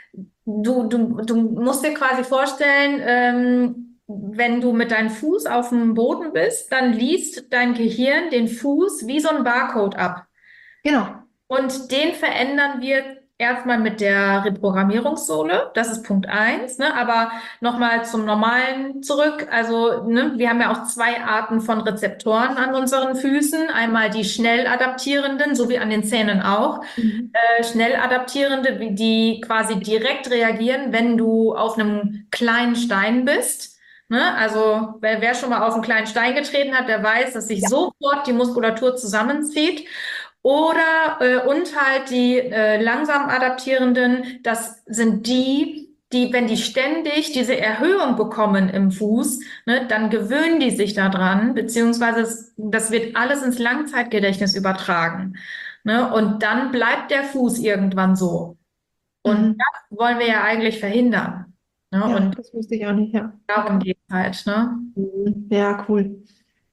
du, du, du musst dir quasi vorstellen, ähm, wenn du mit deinem Fuß auf dem Boden bist, dann liest dein Gehirn den Fuß wie so ein Barcode ab. Genau. Und den verändern wir erstmal mit der Reprogrammierungssohle. Das ist Punkt eins. Ne? Aber nochmal zum Normalen zurück. Also ne, wir haben ja auch zwei Arten von Rezeptoren an unseren Füßen. Einmal die schnell adaptierenden, so wie an den Zähnen auch. Mhm. Äh, schnell adaptierende, die quasi direkt reagieren, wenn du auf einem kleinen Stein bist. Ne? Also wer, wer schon mal auf einen kleinen Stein getreten hat, der weiß, dass sich Ja. sofort die Muskulatur zusammenzieht. Oder äh, und halt die äh, langsam adaptierenden, das sind die, die, wenn die ständig diese Erhöhung bekommen im Fuß, ne, dann gewöhnen die sich daran, beziehungsweise es, das wird alles ins Langzeitgedächtnis übertragen. Ne, und dann bleibt der Fuß irgendwann so. Und Mhm. das wollen wir ja eigentlich verhindern. Ne, Ja, und das wusste ich auch nicht, ja. darum geht es halt. Ne? Mhm. Ja, cool.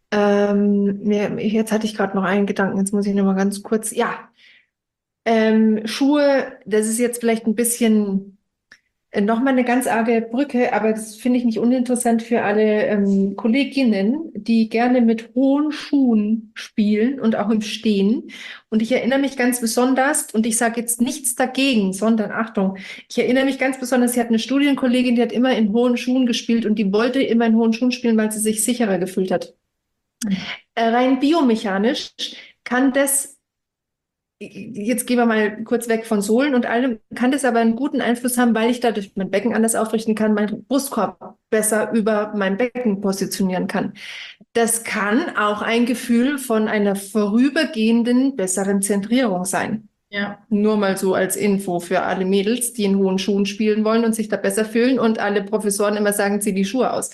Ähm, mir, jetzt hatte ich gerade noch einen Gedanken, jetzt muss ich noch mal ganz kurz. Ja, ähm, Schuhe, das ist jetzt vielleicht ein bisschen äh, noch mal eine ganz arge Brücke, aber das finde ich nicht uninteressant für alle ähm, Kolleginnen, die gerne mit hohen Schuhen spielen und auch im Stehen. Und ich erinnere mich ganz besonders, und ich sage jetzt nichts dagegen, sondern Achtung, ich erinnere mich ganz besonders, sie hat eine Studienkollegin, die hat immer in hohen Schuhen gespielt und die wollte immer in hohen Schuhen spielen, weil sie sich sicherer gefühlt hat. Äh, Rein biomechanisch kann das, jetzt gehen wir mal kurz weg von Sohlen und allem, kann das aber einen guten Einfluss haben, weil ich dadurch mein Becken anders aufrichten kann, meinen Brustkorb besser über mein Becken positionieren kann. Das kann auch ein Gefühl von einer vorübergehenden, besseren Zentrierung sein. Ja. Nur mal so als Info für alle Mädels, die in hohen Schuhen spielen wollen und sich da besser fühlen und alle Professoren immer sagen, zieh die Schuhe aus.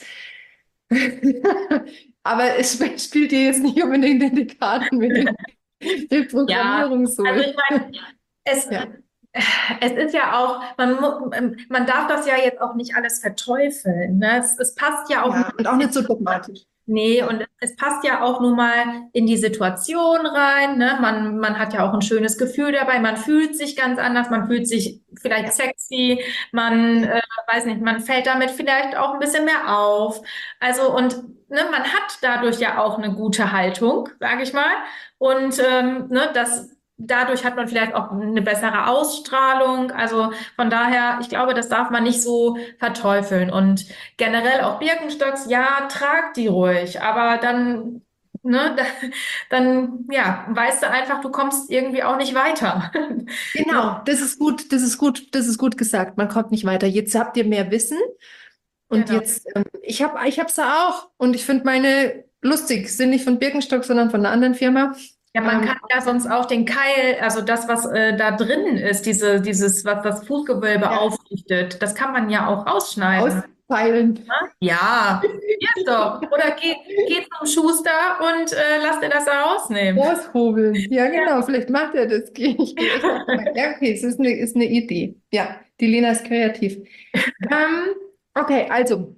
Aber es spielt dir jetzt nicht unbedingt in die Karten mit den Ja, Programmierung so. also ich meine, es, Ja. es ist ja auch, man, mu- man darf das ja jetzt auch nicht alles verteufeln. Ne? Es, es passt ja auch, Ja, und auch nicht so dogmatisch. nee, und es passt ja auch nun mal in die Situation rein. Ne? Man, man hat ja auch ein schönes Gefühl dabei, man fühlt sich ganz anders, man fühlt sich vielleicht sexy, man, äh, weiß nicht, man fällt damit vielleicht auch ein bisschen mehr auf. Also und ne, man hat dadurch ja auch eine gute Haltung, sage ich mal. Und ähm, ne, das, dadurch hat man vielleicht auch eine bessere Ausstrahlung. Also von daher, ich glaube, das darf man nicht so verteufeln. Und generell auch Birkenstocks, ja, trag die ruhig, aber dann, ne, da, dann, ja, weißt du einfach, du kommst irgendwie auch nicht weiter. Genau, das ist gut, das ist gut, das ist gut gesagt. Man kommt nicht weiter. Jetzt habt ihr mehr Wissen und Genau. jetzt, ähm, ich habe, ich hab's da auch und ich finde meine lustig, sind nicht von Birkenstock, sondern von einer anderen Firma. Ja, man Ähm, kann ja sonst auch den Keil, also das, was äh, da drinnen ist, diese, dieses, was das Fußgewölbe Ja. aufrichtet, das kann man ja auch ausschneiden. Auspeilen. Ja, jetzt doch. Oder geh, geh zum Schuster und äh, lass dir das da rausnehmen. Aushobeln. Ja, genau, vielleicht macht er das. Geh- Ich gehe echt auf mein- Ja, okay, es ist eine, ist eine Idee. Ja, die Lena ist kreativ. Ähm, okay, also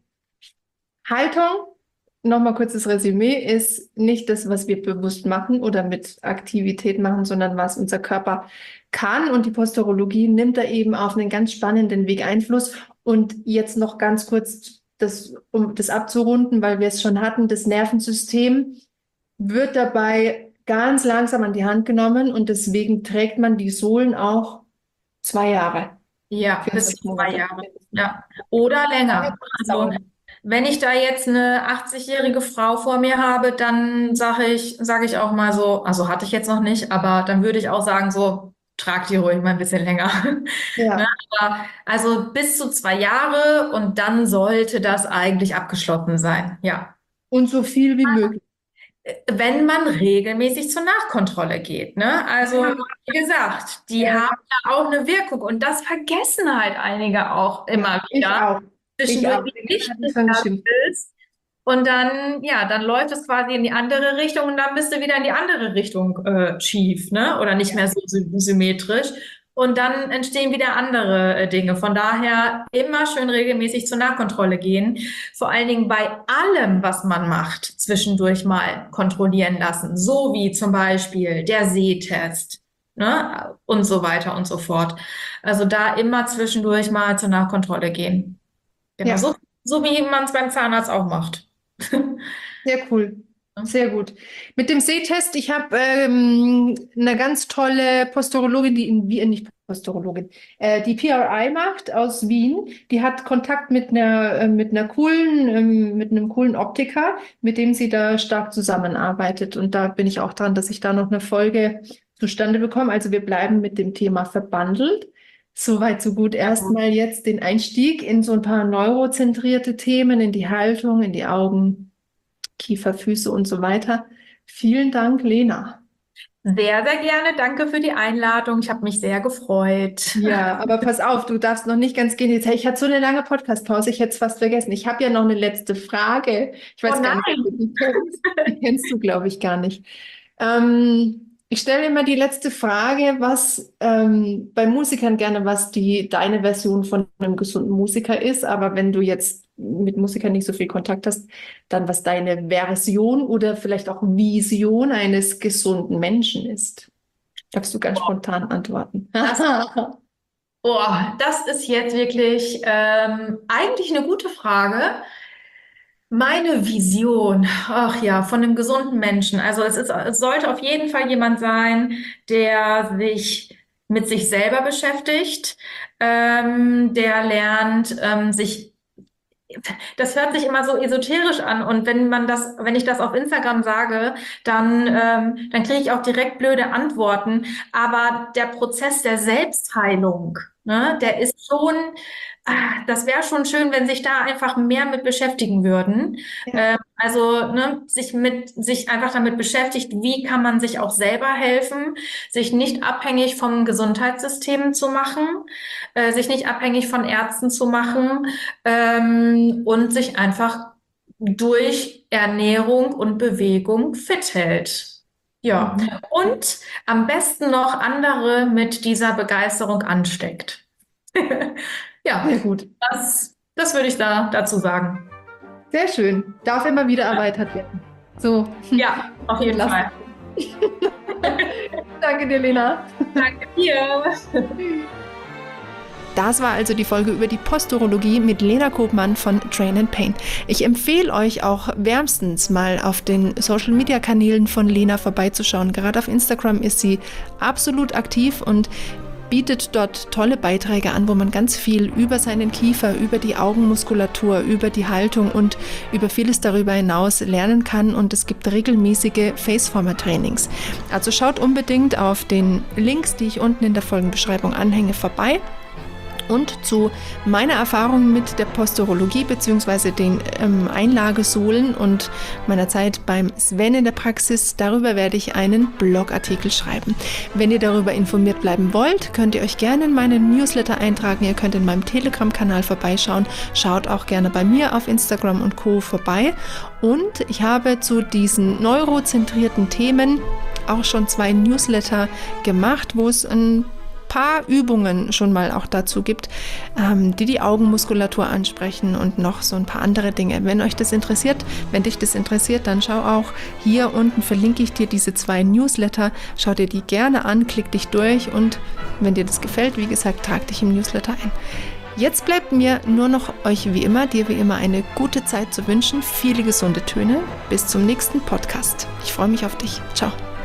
Haltung, nochmal kurzes Resümee, ist nicht das, was wir bewusst machen oder mit Aktivität machen, sondern was unser Körper kann. Und die Posturologie nimmt da eben auf einen ganz spannenden Weg Einfluss. Und jetzt noch ganz kurz, das, um das abzurunden, weil wir es schon hatten, das Nervensystem wird dabei ganz langsam an die Hand genommen und deswegen trägt man die Sohlen auch zwei Jahre. Ja, bis vierzig zu Monate. zwei Jahre. Ja. Oder länger. Also, wenn ich da jetzt eine achtzig-jährige Frau vor mir habe, dann sage ich, sage ich auch mal so, also hatte ich jetzt noch nicht, aber dann würde ich auch sagen so, trag die ruhig mal ein bisschen länger. Ja. Ne? Aber also bis zu zwei Jahre und dann sollte das eigentlich abgeschlossen sein. Ja. Und so viel wie möglich. Wenn man regelmäßig zur Nachkontrolle geht, ne? Also, Ja. wie gesagt, die Ja. haben ja auch eine Wirkung und das vergessen halt einige auch immer Ich wieder. auch. Ich Zwischendurch auch. die Licht Ich schon geschimpft. ist und dann, ja, dann läuft es quasi in die andere Richtung und dann bist du wieder in die andere Richtung äh, schief, ne? Oder nicht mehr so sy symmetrisch. Und dann entstehen wieder andere äh, Dinge. Von daher immer schön regelmäßig zur Nachkontrolle gehen. Vor allen Dingen bei allem, was man macht, zwischendurch mal kontrollieren lassen. So wie zum Beispiel der Sehtest, ne? Und so weiter und so fort. Also da immer zwischendurch mal zur Nachkontrolle gehen. Genau, Ja. so, so wie man es beim Zahnarzt auch macht. Sehr cool. Sehr gut. Mit dem Sehtest, ich habe ähm, eine ganz tolle Posturologin, die in Wien, nicht Posturologin, äh, die P R I macht aus Wien. Die hat Kontakt mit einer, äh, mit einer coolen, ähm, mit einem coolen Optiker, mit dem sie da stark zusammenarbeitet. Und da bin ich auch dran, dass ich da noch eine Folge zustande bekomme. Also wir bleiben mit dem Thema verbandelt. Soweit, so gut. Erstmal jetzt den Einstieg in so ein paar neurozentrierte Themen, in die Haltung, in die Augen, Kiefer, Füße und so weiter. Vielen Dank, Lena. Sehr, sehr gerne. Danke für die Einladung. Ich habe mich sehr gefreut. Ja, aber pass auf, du darfst noch nicht ganz gehen. Jetzt, ich hatte so eine lange Podcast-Pause, ich hätte es fast vergessen. Ich habe ja noch eine letzte Frage. Ich weiß Oh gar nicht, ob du die kennst. Die kennst du, glaube ich, gar nicht. Ähm, ich stelle immer die letzte Frage, was ähm, bei Musikern gerne, was die deine Version von einem gesunden Musiker ist. Aber wenn du jetzt mit Musikern nicht so viel Kontakt hast, dann was deine Version oder vielleicht auch Vision eines gesunden Menschen ist. Darfst du ganz spontan antworten. Das, oh, das ist jetzt wirklich ähm, eigentlich eine gute Frage. Meine Vision, ach ja, von einem gesunden Menschen. Also es ist, es sollte auf jeden Fall jemand sein, der sich mit sich selber beschäftigt, ähm, der lernt, ähm, sich das hört sich immer so esoterisch an und wenn man das, wenn ich das auf Instagram sage, dann, ähm, dann kriege ich auch direkt blöde Antworten. Aber der Prozess der Selbstheilung, ne, der ist schon, ah, das wäre schon schön, wenn sich da einfach mehr mit beschäftigen würden. Ja. Ähm, also ne, sich mit sich einfach damit beschäftigt, wie kann man sich auch selber helfen, sich nicht abhängig vom Gesundheitssystem zu machen, äh, sich nicht abhängig von Ärzten zu machen. Ähm, und sich einfach durch Ernährung und Bewegung fit hält. Ja, Mhm. und am besten noch andere mit dieser Begeisterung ansteckt. Ja, Sehr gut. das, das würde ich da dazu sagen. Sehr schön. Darf immer wieder erweitert werden. So. Ja, auf jeden Lass- Fall. Danke dir, Lena. Danke dir. Das war also die Folge über die Posturologie mit Lena Kopmann von Train and Pain. Ich empfehle euch auch wärmstens mal auf den Social-Media-Kanälen von Lena vorbeizuschauen. Gerade auf Instagram ist sie absolut aktiv und bietet dort tolle Beiträge an, wo man ganz viel über seinen Kiefer, über die Augenmuskulatur, über die Haltung und über vieles darüber hinaus lernen kann. Und es gibt regelmäßige Faceformer-Trainings. Also schaut unbedingt auf den Links, die ich unten in der Folgenbeschreibung anhänge, vorbei. Und zu meiner Erfahrung mit der Posturologie bzw. den ähm, Einlagesohlen und meiner Zeit beim Sven in der Praxis, darüber werde ich einen Blogartikel schreiben. Wenn ihr darüber informiert bleiben wollt, könnt ihr euch gerne in meinen Newsletter eintragen. Ihr könnt in meinem Telegram-Kanal vorbeischauen. Schaut auch gerne bei mir auf Instagram und Co. vorbei. Und ich habe zu diesen neurozentrierten Themen auch schon zwei Newsletter gemacht, wo es ein paar Übungen schon mal auch dazu gibt, ähm, die die Augenmuskulatur ansprechen und noch so ein paar andere Dinge. Wenn euch das interessiert, wenn dich das interessiert, dann schau auch hier unten, verlinke ich dir diese zwei Newsletter, schau dir die gerne an, klick dich durch und wenn dir das gefällt, wie gesagt, trag dich im Newsletter ein. Jetzt bleibt mir nur noch euch wie immer, dir wie immer eine gute Zeit zu wünschen, viele gesunde Töne. Bis zum nächsten Podcast. Ich freue mich auf dich. Ciao.